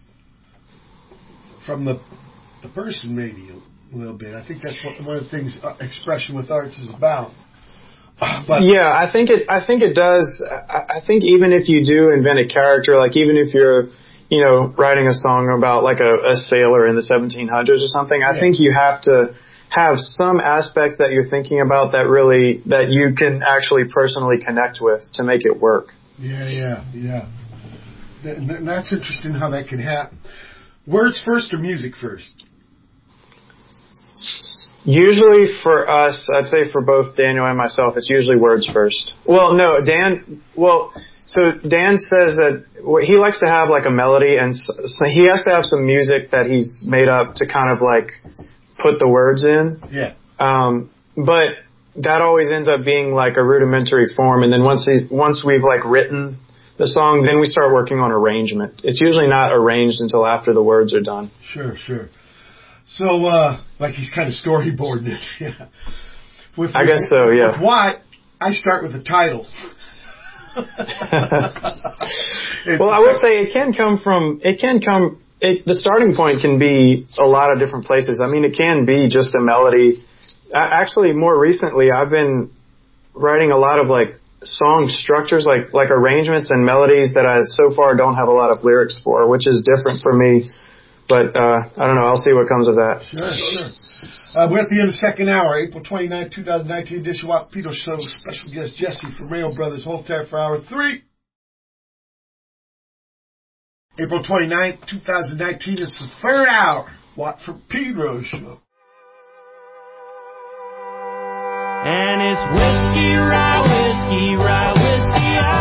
from the person, maybe a little bit. I think that's one of the things expression with arts is about. But yeah, I think it does. I think even if you do invent a character, like even if you're, writing a song about like a sailor in the 1700s or something, I think you have to have some aspect that you're thinking about that you can actually personally connect with to make it work. Yeah. And that's interesting how that can happen. Words first or music first? Usually for us, I'd say for both Daniel and myself, it's usually words first. Well, no, so Dan says that he likes to have like a melody, and so he has to have some music that he's made up to kind of like put the words in. Yeah. But that always ends up being like a rudimentary form, and then once we've like written the song, then we start working on arrangement. It's usually not arranged until after the words are done. Sure. So, like he's kind of storyboarding it. Yeah. I guess so, yeah. With what, I start with the title. Well, I would say the starting point can be a lot of different places. I mean, it can be just a melody. Actually, more recently, I've been writing a lot of like song structures, like arrangements and melodies that I so far don't have a lot of lyrics for, which is different for me. But I don't know. I'll see what comes of that. Sure. We're at the end of the second hour, April 29, 2019 edition of Watt-Peters Show. Special guest Jesse from Rail Brothers. Hold tight for hour 3. April 29, 2019. It's the third hour. Watt for Pedro Show. And it's whiskey, rye, whiskey, rye, whiskey, I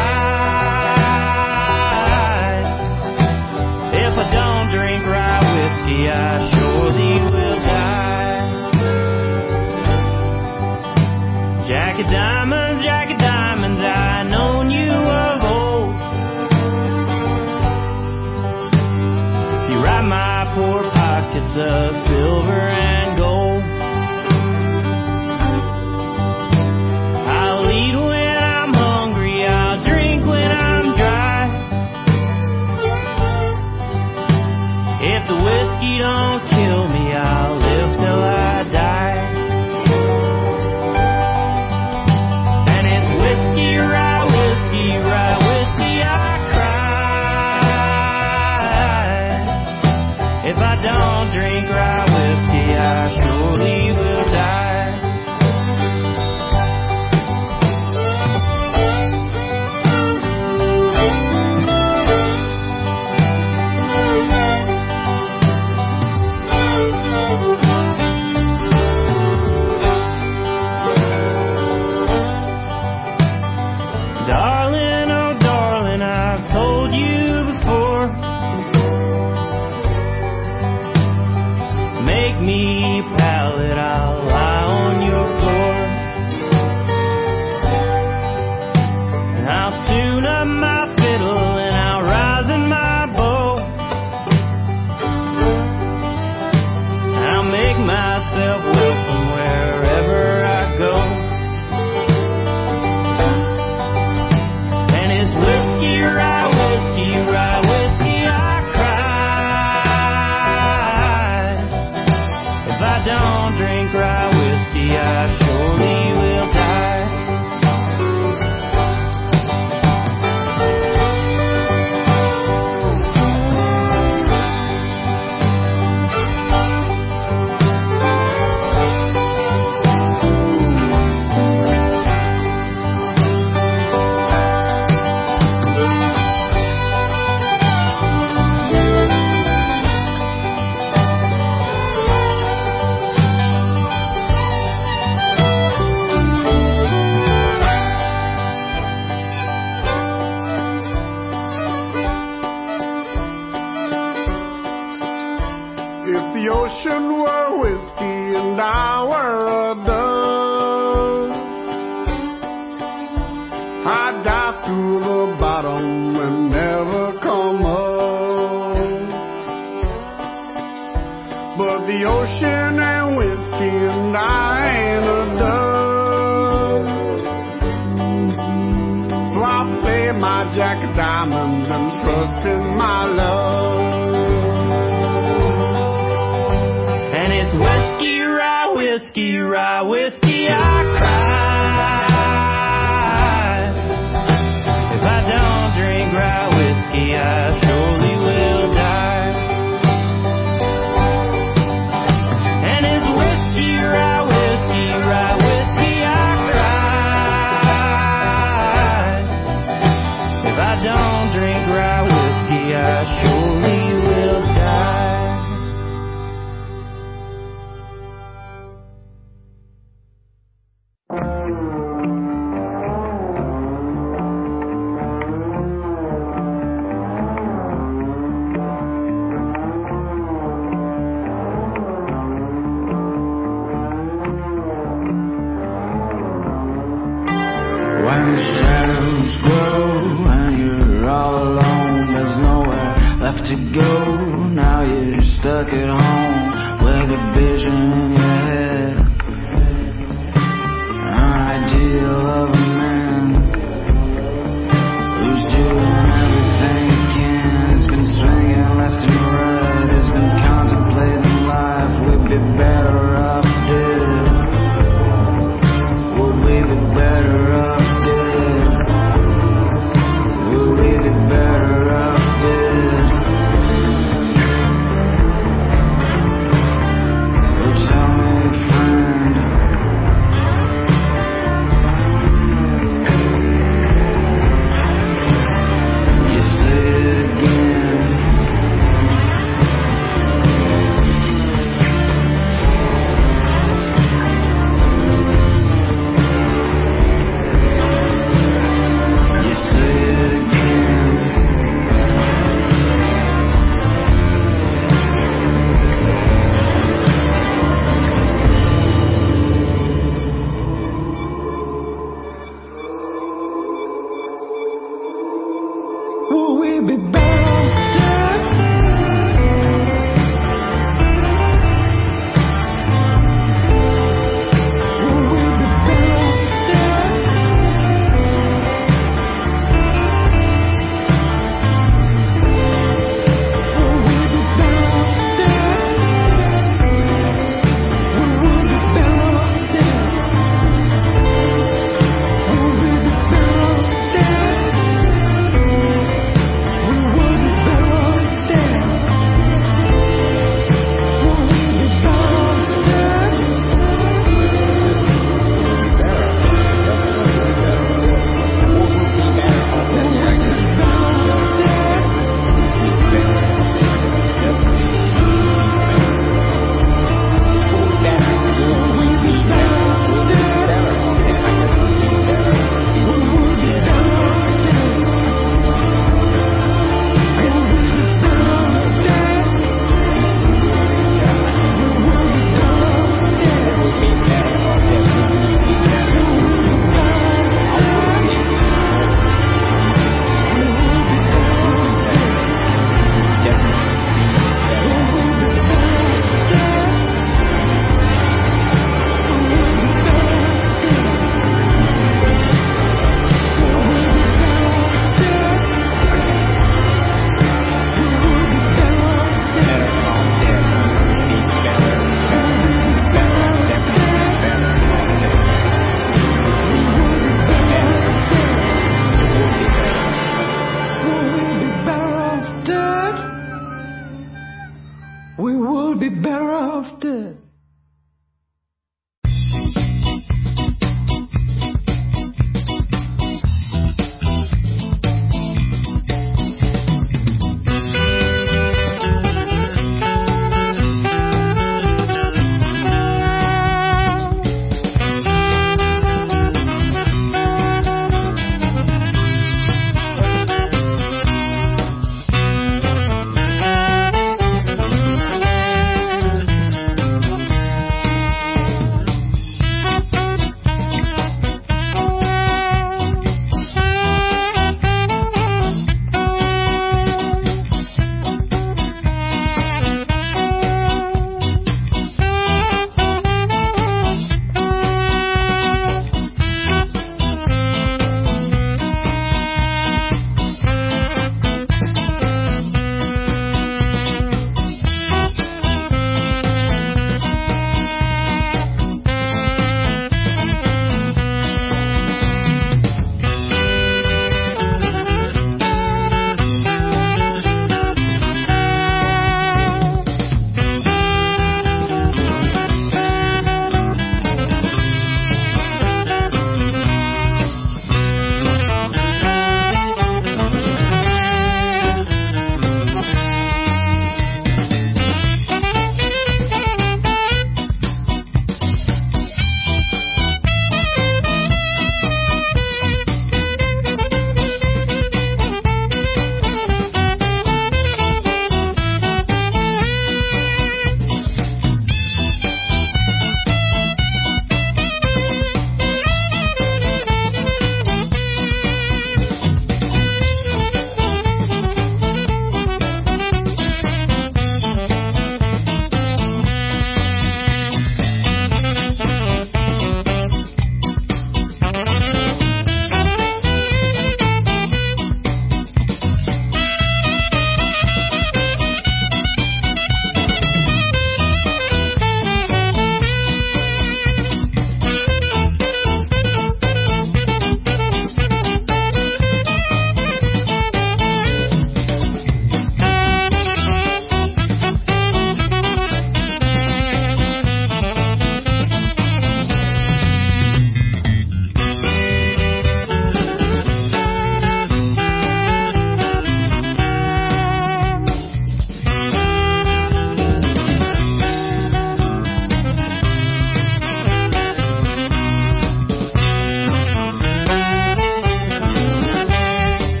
cry. If I don't drink rye whiskey, I surely will die. Jack of diamonds, I known you of old. You write my poor pockets of silver and gold. I'll eat when I'm hungry, I'll drink when I'm dry. If the whiskey don't kill me, I'll live till I die. And it's whiskey, rye, whiskey, I cry. If I don't drink rye whiskey, I surely will die. If the ocean were whiskey and I were a dove, I'd dive to the bottom and never come up. But the ocean ain't whiskey and I ain't a dove. So I play my jack of diamonds and trust in my love. And it's whiskey, rye, whiskey, I cry. If I don't drink rye whiskey, I surely will die. And it's whiskey, rye, whiskey, I cry. If I don't drink rye whiskey, I surely will die. When the shadows grow and you're all alone, there's nowhere left to go. Now you're stuck at home with a vision in your head, an ideal of a man who's doing everything he can. He's been swinging left and right, he's been contemplating life. We'd be better off dead. Would we be better off dead? Would we be better off dead? Oh, tell me, friend. You say it again. You say it again. Will we be better off dead? Will we be better off dead? Will we be better off dead? Will we be better off dead? Will we be better off dead? We would be better off dead. Will we be better off dead? We would be better off dead.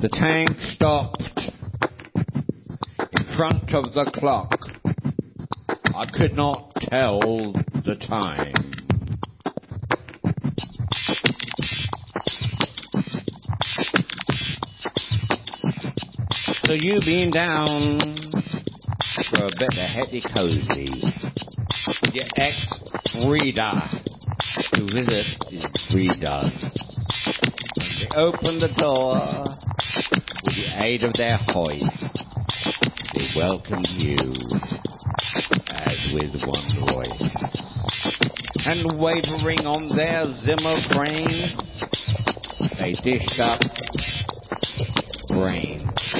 The tank stopped in front of the clock. I could not tell the time. So you've been down for a bit of heady cozy with your ex-Frida to visit his Frida. And they open the door with the aid of their hoist. They welcome you as with one voice. And wavering on their Zimmer frames, they dished up brains.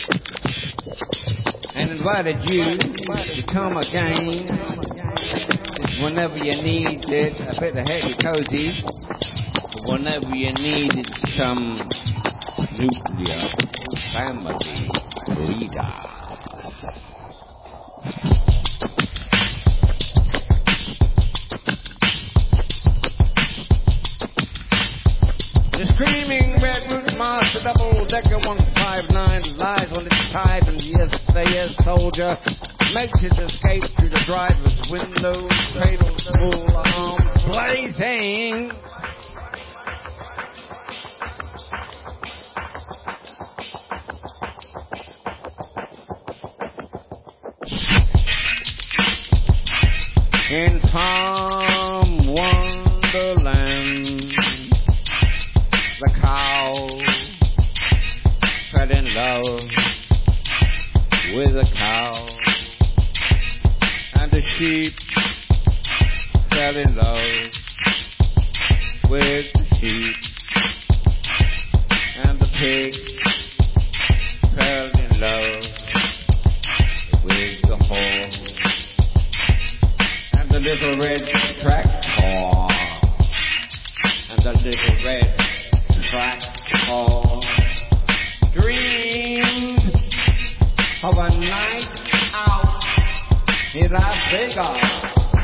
And invited you to come again whenever you needed a bit of heady cozy, whenever you needed some nuclear family breeder. The screaming Red Route Master double-decker 159 lies on its side and yes, soldier makes his escape through the driver's window, cradles full arms blazing. In Farm Wonderland, the cow fell in love with a cow, and the sheep fell in love with the sheep, and the pig fell in love with the horse, and the little red tractor, and the little red tractor dreamed of a night out in Las Vegas.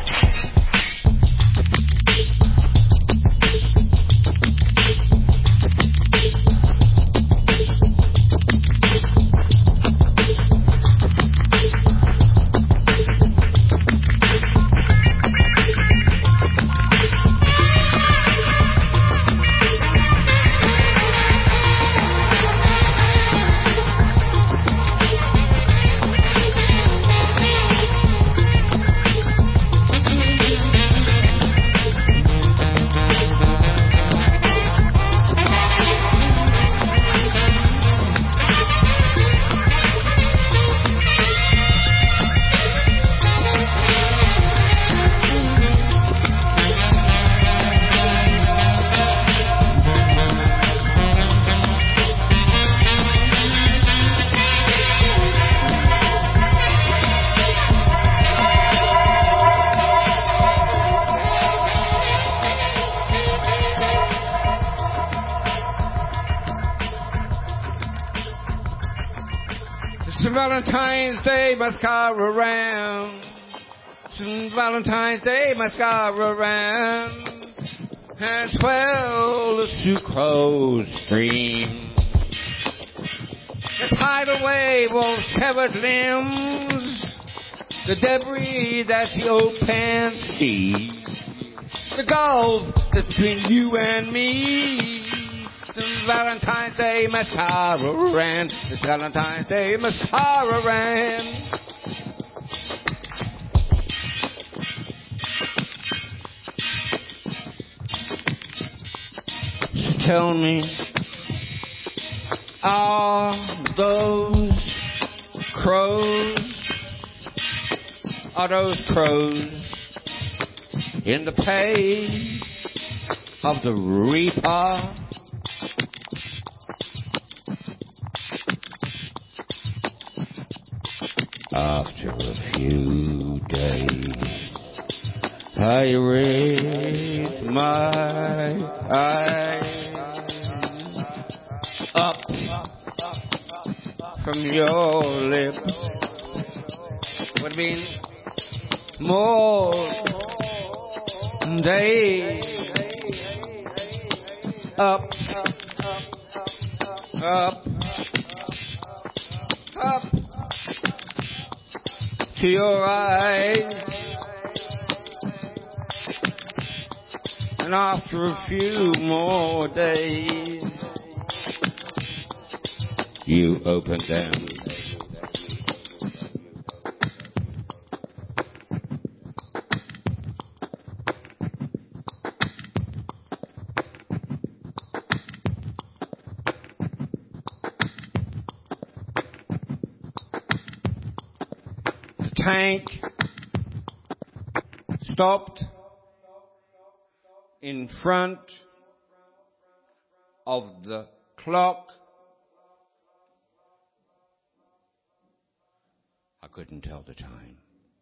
Valentine's Day mascara round. Valentine's Day mascara round. And swell the sucrose stream. The tidal wave of severed limbs. The debris that the old pants see. The gulls between you and me. Valentine's Day mascara ran. This Valentine's Day mascara ran. So tell me, are those crows in the pay of the reaper? After a few days, I raise my eyes up from your lips. Would mean more days up to your eyes. And after a few more days, you open them. The tank stopped in front of the clock. I couldn't tell the time.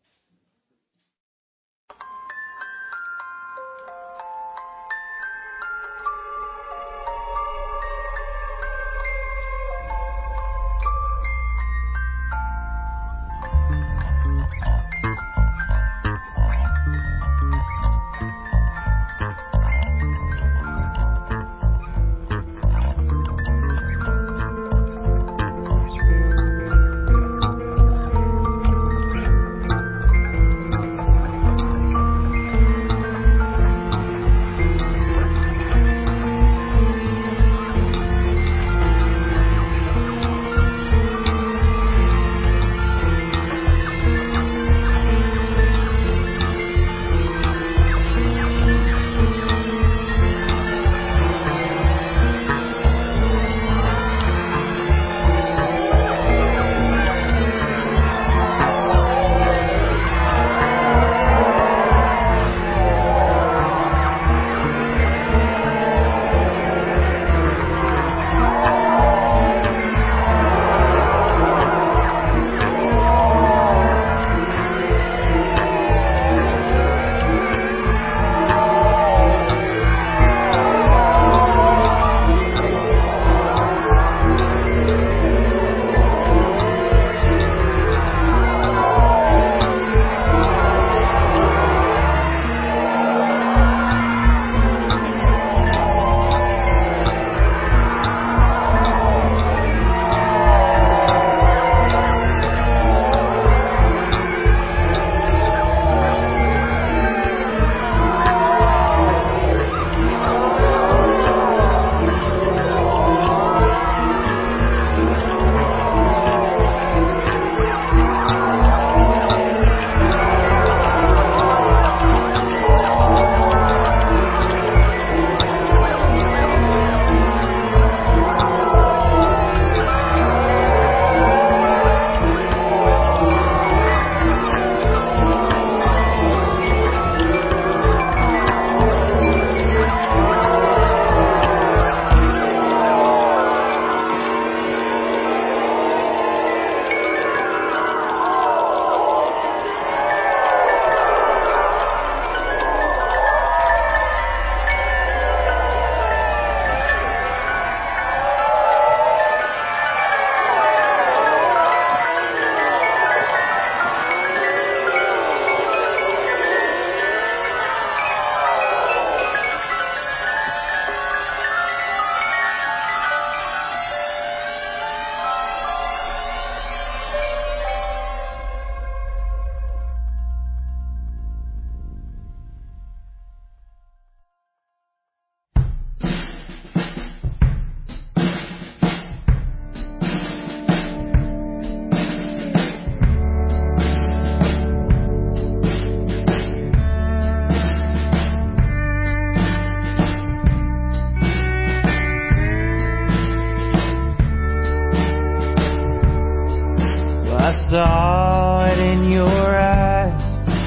saw it in your eyes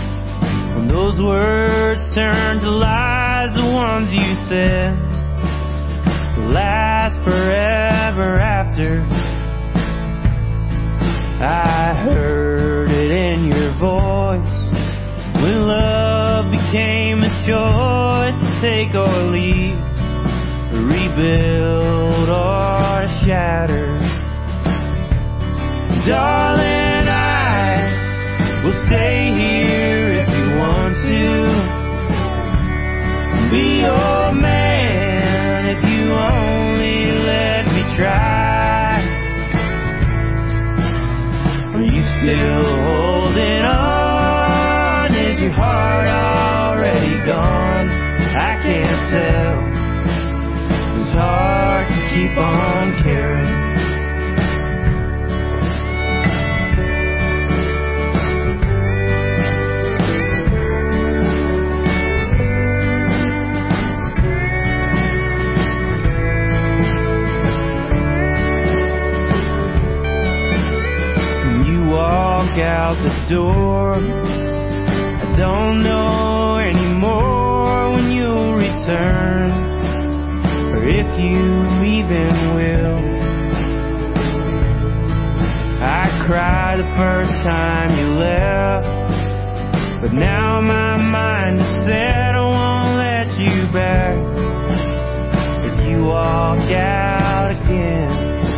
when those words turned to lies, the ones you said will last forever after. I heard it in your voice when love became a choice to take or leave, rebuild or shatter. Darling, I will stay here if you want to. Be your man if you only let me try. Are you still holding keep on caring. When you walk out the door, I don't know anymore when you'll return, or if you even will. I cried the first time you left, but now my mind is set, I won't let you back. If you walk out again,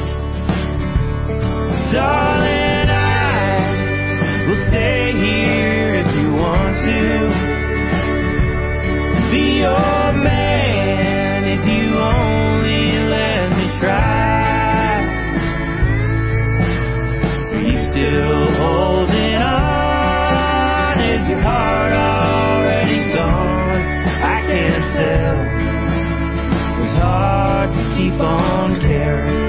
darling, I will stay here if you want to. Be your man if you only let me try. Are you still holding on? Is your heart already gone? I can't tell. It's hard to keep on caring.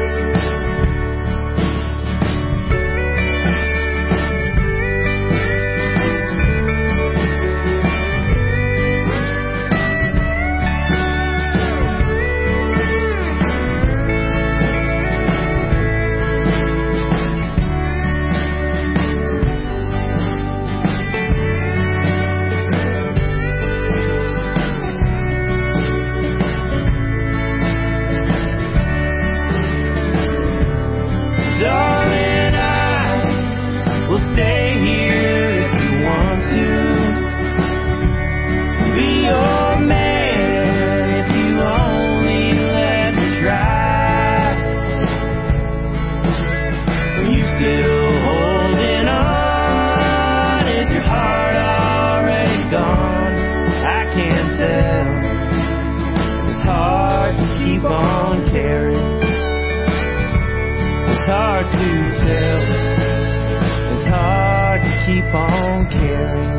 Darling, I will stay here if you want to. Be your man if you only let me try. Are you still holding on? Is your heart already gone? I can't tell. It's hard to keep on caring. It's hard to tell. It's hard to keep on caring.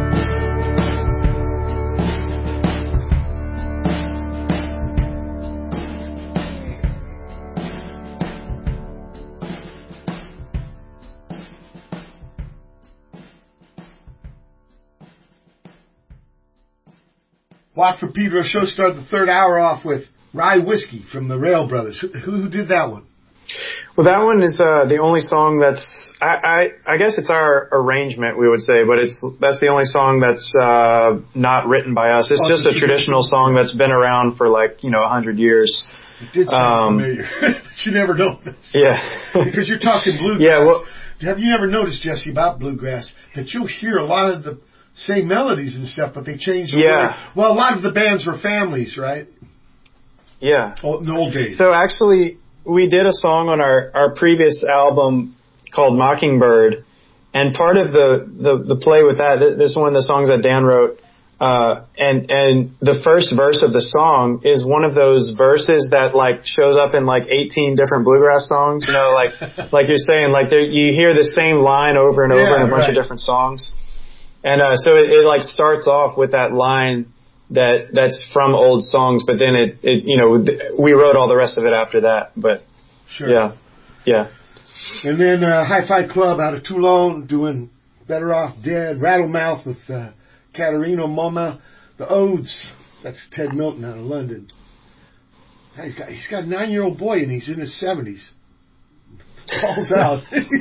Watt from Pedro show started the third hour off with Rye Whiskey from the Rail Brothers. Who did that one? Well, that one is the only song that's I guess it's our arrangement, we would say, but that's the only song that's not written by us. It's just a traditional song that's been around for 100 years. It did sound familiar, but you never know this. Yeah, because you're talking bluegrass. Yeah, well, have you ever noticed, Jesse, about bluegrass that you'll hear a lot of the same melodies and stuff, but they change the word? Well, a lot of the bands were families, right? Yeah. In the old days. So actually, we did a song on our previous album called Mockingbird, and part of the play with that, this is one of the songs that Dan wrote, and the first verse of the song is one of those verses that shows up in 18 different bluegrass songs, like you're saying, you hear the same line over and over in a bunch of different songs. And so it starts off with that line that's from old songs, but then we wrote all the rest of it after that. But sure. Yeah. And then Hi-Fi Club out of Toulon doing Better Off Dead, Rattlemouth with Caterino Moma, the Odes, that's Ted Milton out of London. He's got a 9-year-old boy and he's in his 70s. Falls out.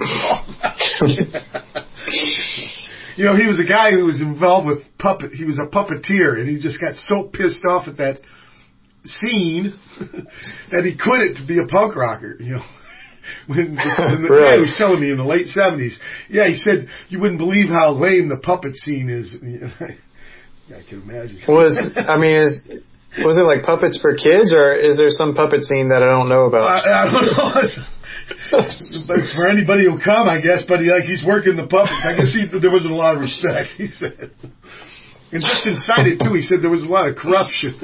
You know, he was a guy who was involved with he was a puppeteer, and he just got so pissed off at that scene that he quit to be a punk rocker, you know. When the guy was telling me in the late 70s, he said, you wouldn't believe how lame the puppet scene is. I can imagine. Was it like puppets for kids, or is there some puppet scene that I don't know about? I don't know. But for anybody who'll come, I guess, but he's working the puppets. I guess there wasn't a lot of respect, he said. And just inside it, too, he said there was a lot of corruption.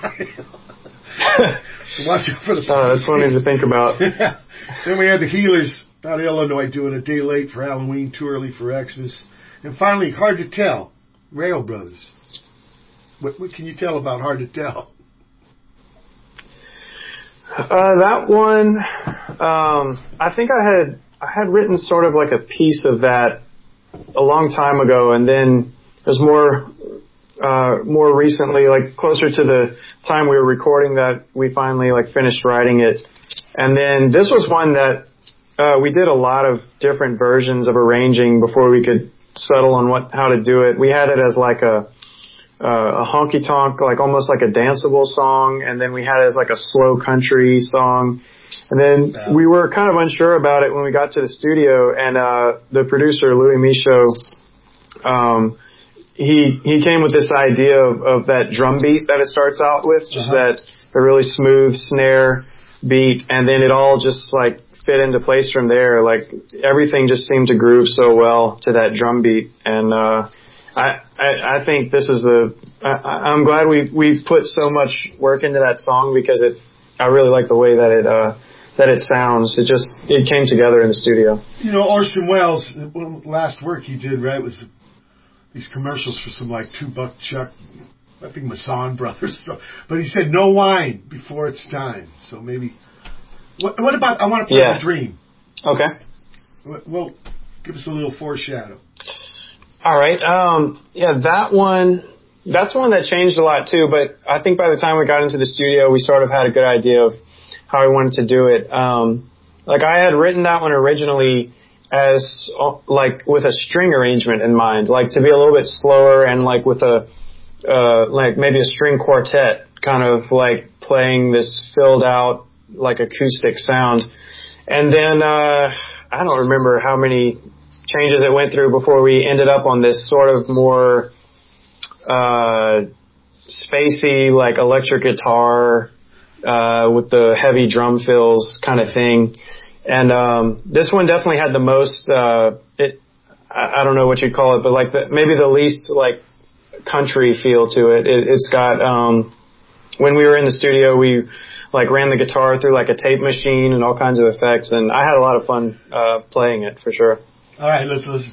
So watch out for the puppets. That's funny to think about. Then we had the Healers out of Illinois doing A Day Late for Halloween, Too Early for Xmas. And finally, Hard to Tell, Rail Brothers. What can you tell about Hard to Tell? That one, I think I had written sort of like a piece of that a long time ago, and then there's more recently, like closer to the time we were recording that we finally like finished writing it. And then this was one that we did a lot of different versions of arranging before we could settle on how to do it. We had it as like a honky tonk, like almost like a danceable song, and then we had it as like a slow country song. And then we were kind of unsure about it when we got to the studio, and the producer Louis Michaud, he came with this idea of that drum beat that it starts out with, just that a really smooth snare beat, and then it all just like fit into place from there. Like everything just seemed to groove so well to that drum beat, and I think this is I'm glad we put so much work into that song, because I really like the way that it sounds. It came together in the studio. You know, Orson Welles, last work he did, right, was these commercials for some like $2 Chuck, I think Masson Brothers. But he said no wine before it's time. So maybe. What about I Want to Play a Dream? Okay. Well, give us a little foreshadow. All right. That's one that changed a lot too, but I think by the time we got into the studio, we sort of had a good idea of how we wanted to do it. Like I had written that one originally as like with a string arrangement in mind, like to be a little bit slower and like with like maybe a string quartet, kind of like playing this filled out like acoustic sound. And then, I don't remember how many changes it went through before we ended up on this sort of more spacey, like electric guitar with the heavy drum fills kind of thing. And this one definitely had the most I don't know what you'd call it, but like maybe the least like country feel to it. It's got when we were in the studio, we like ran the guitar through like a tape machine and all kinds of effects, and I had a lot of fun playing it for sure. All right, let's listen.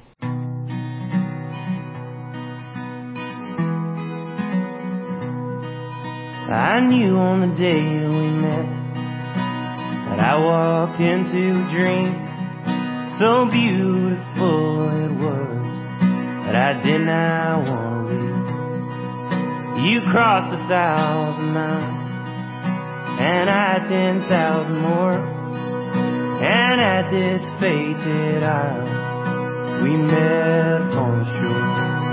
I knew on the day we met that I walked into a dream. So beautiful it was that I did not want to leave. You crossed 1,000 miles and I 10,000 more, and at this fated isle we met upon the shore.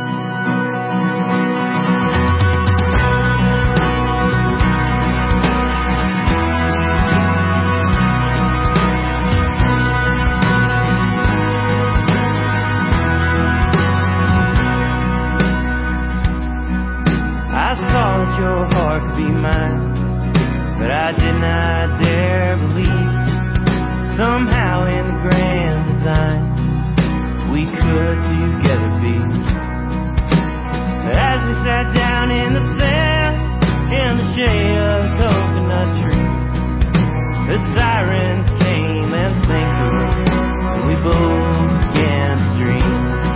I thought your heart could be mine, but I did not dare believe somehow in the grand design we could together be. As we sat down in the sand in the shade of a coconut tree, the sirens came and sang to us, and we both began to dream.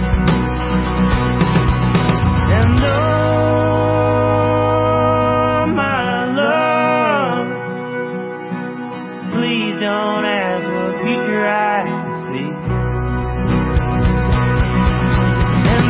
And don't ask what future I can see. And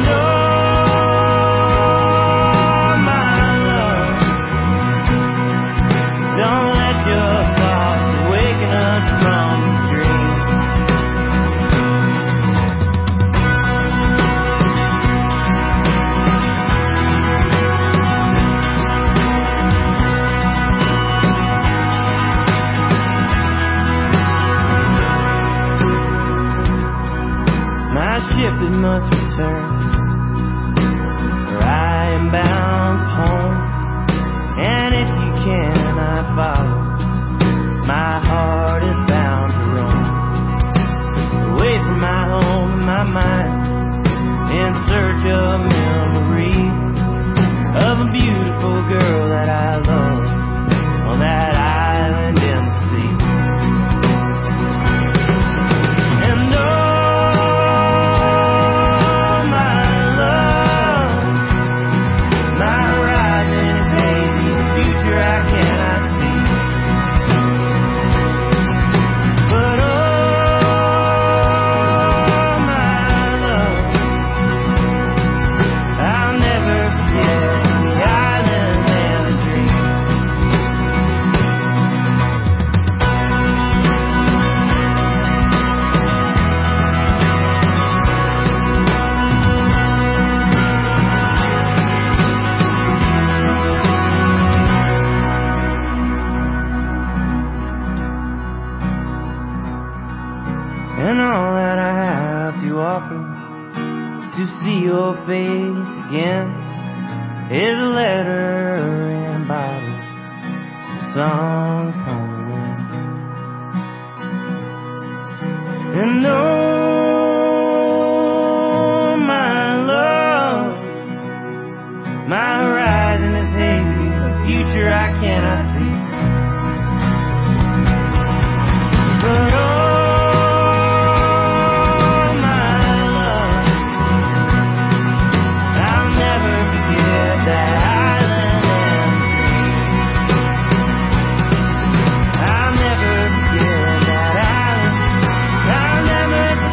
face again is a letter in a bottle, some kind. And oh, my love, my horizon is hazy, the future I cannot see. But oh, I'll never forget that island. I'll never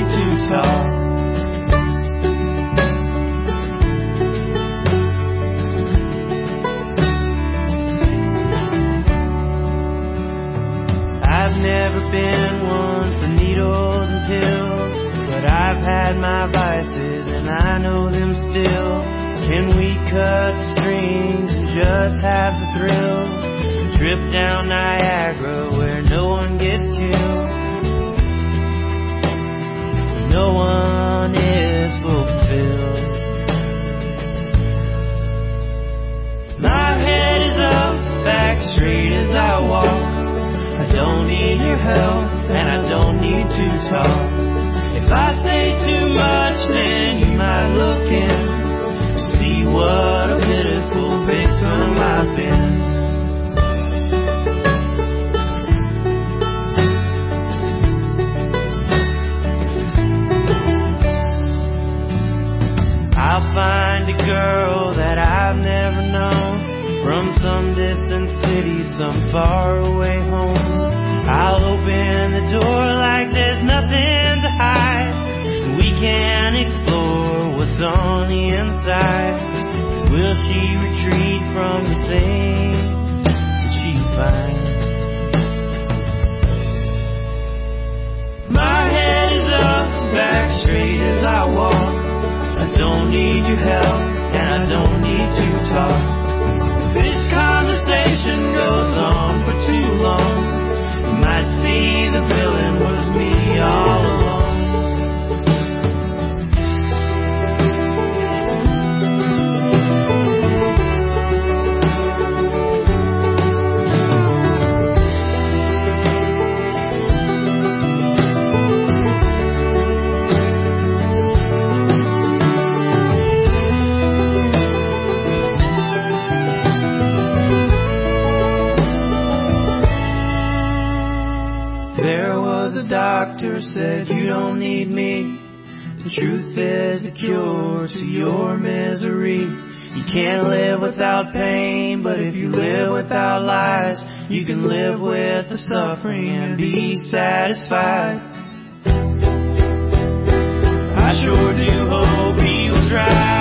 to talk. I've never been one for needles and pills, but I've had my vices and I know them still. Can we cut the strings and just have the thrill? A trip down Niagara where no one gets killed. No one is fulfilled. My head is up, back straight as I walk. I don't need your help, and I don't need to talk. If I say too much, then you might look in, see what a pitiful victim I've been. I'll find a girl that I've never known, from some distant city, some far away home. I'll open the door like there's nothing to hide. We can explore what's on the inside. Will she retreat from the things that she finds? My head is up, back straight as I walk. I don't need your help, and I don't need to talk. This conversation goes on for too long. You might see the villain was me all along. Doctor said you don't need me. The truth is the cure to your misery. You can't live without pain, but if you live without lies, you can live with the suffering and be satisfied. I sure do hope he was right.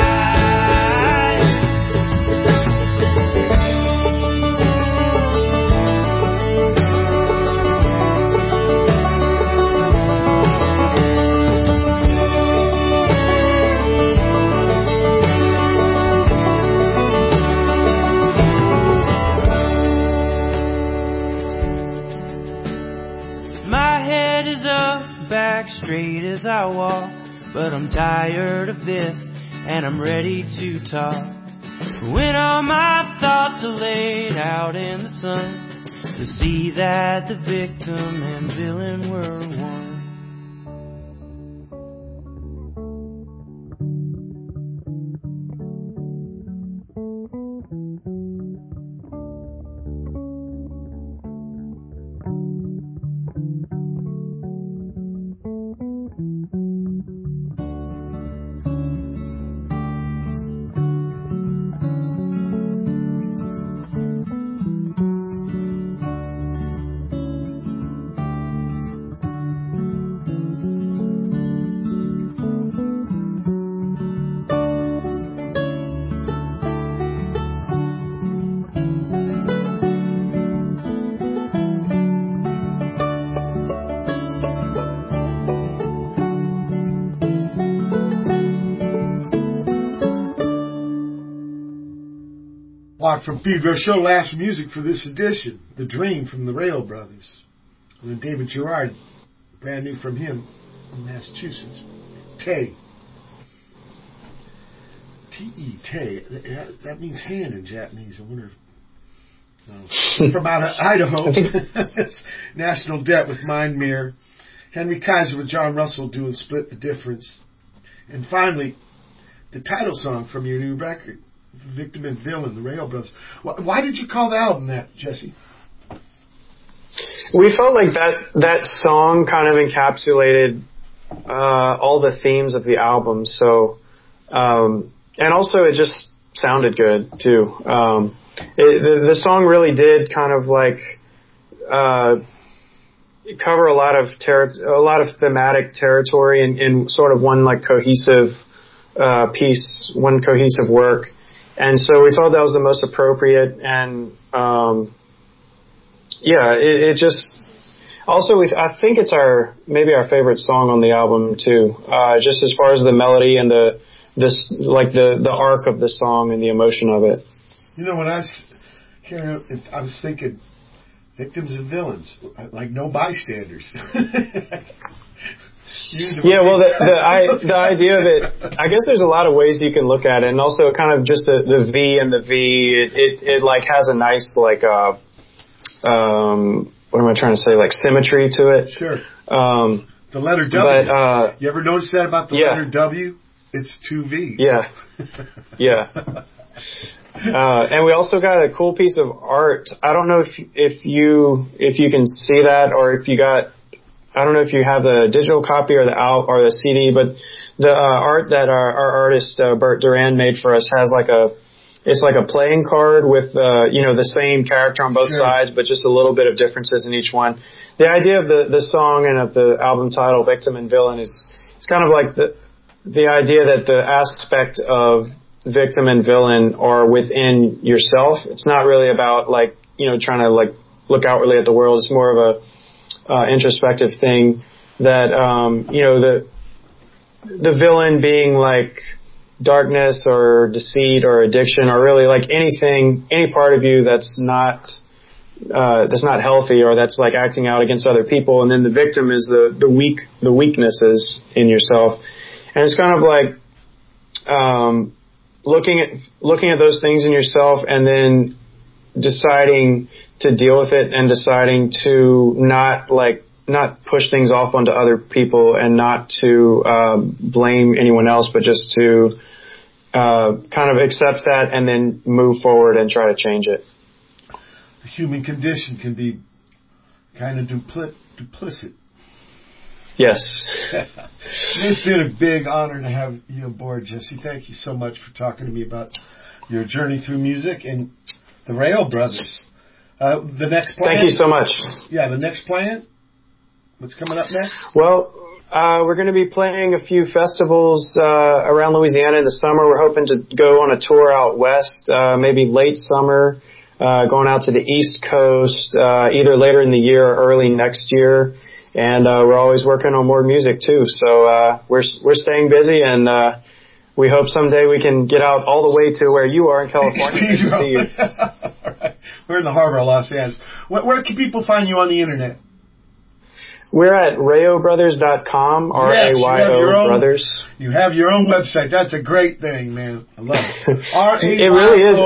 Straight as I walk, but I'm tired of this and I'm ready to talk. When all my thoughts are laid out in the sun, to see that the victim and villain were one. From Pedro Show, last music for this edition, The Dream from the Rail Brothers. And David Gerard, brand new from him in Massachusetts. Tay. T-E, Tay. That means hand in Japanese. I wonder if... from out of Idaho. National Debt with Mind Mirror. Henry Kaiser with John Russell doing Split the Difference. And finally, the title song from your new record, Victim and Villain, the Rail Brothers. Why did you call the album that, Jesse? We felt like that song kind of encapsulated all the themes of the album. So, and also it just sounded good too. The song really did kind of like cover a lot of thematic territory in sort of one like cohesive piece, one cohesive work. And so we thought that was the most appropriate, and it just also I think it's maybe our favorite song on the album too. Just as far as the melody and the arc of the song and the emotion of it. You know, when I was hearing it, I was thinking victims and villains, like no bystanders. Yeah, well, the idea of it, I guess there's a lot of ways you can look at it, and also kind of just the V and the V, it like has a nice like what am I trying to say, like symmetry to it. Sure. The letter W. But, you ever notice that about the letter W? It's 2 V's. Yeah. Yeah. And we also got a cool piece of art. I don't know if you can see that, or if you got. I don't know if you have the digital copy or the CD, but the art that our artist Bert Duran made for us has it's like a playing card with the same character on both sides, but just a little bit of differences in each one. The idea of the song and of the album title, Victim and Villain, is kind of like the idea that the aspect of victim and villain are within yourself. It's not really about trying to look outwardly at the world. It's more of a introspective thing that the villain being like darkness or deceit or addiction, or really like any part of you that's not healthy, or that's like acting out against other people, and then the victim is the weaknesses in yourself. And it's kind of like looking at those things in yourself, and then deciding to deal with it, and deciding to not push things off onto other people, and not to blame anyone else, but just to kind of accept that and then move forward and try to change it. The human condition can be kind of duplicit. Yes. It's been a big honor to have you aboard, Jesse. Thank you so much for talking to me about your journey through music and the Rayo Brothers. The next plan? Thank you so much. Yeah, the next plan? What's coming up next? Well, we're going to be playing a few festivals around Louisiana in the summer. We're hoping to go on a tour out west, maybe late summer, going out to the East Coast, either later in the year or early next year. And we're always working on more music too. So we're staying busy, and we hope someday we can get out all the way to where you are in California and see you. Right. We're in the harbor of Los Angeles. Where can people find you on the internet? We're at rayobrothers.com, R-A-Y-O Brothers. You have your own website. That's a great thing, man. I love it. It really is.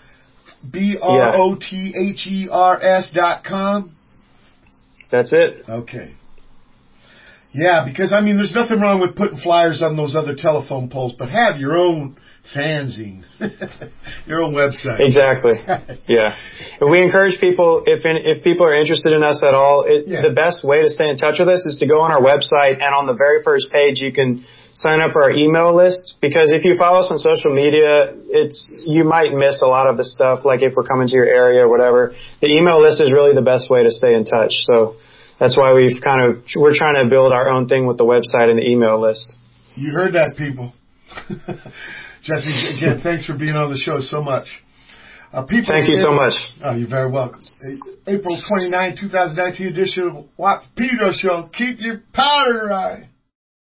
RAYOBROTHERS.com. That's it. Okay. Yeah, because, I mean, there's nothing wrong with putting flyers on those other telephone poles, but have your own fanzine, your own website. Exactly. Yeah. We encourage people, if people are interested in us at all, the best way to stay in touch with us is to go on our website, and on the very first page you can sign up for our email list, because if you follow us on social media, you might miss a lot of the stuff, like if we're coming to your area or whatever. The email list is really the best way to stay in touch. So that's why we're trying to build our own thing with the website and the email list. You heard that, people. Jesse, again, thanks for being on the show so much. Thank you so much. Oh, you're very welcome. April 29, 2019 edition of Watt Pedro Show. Keep your powder dry.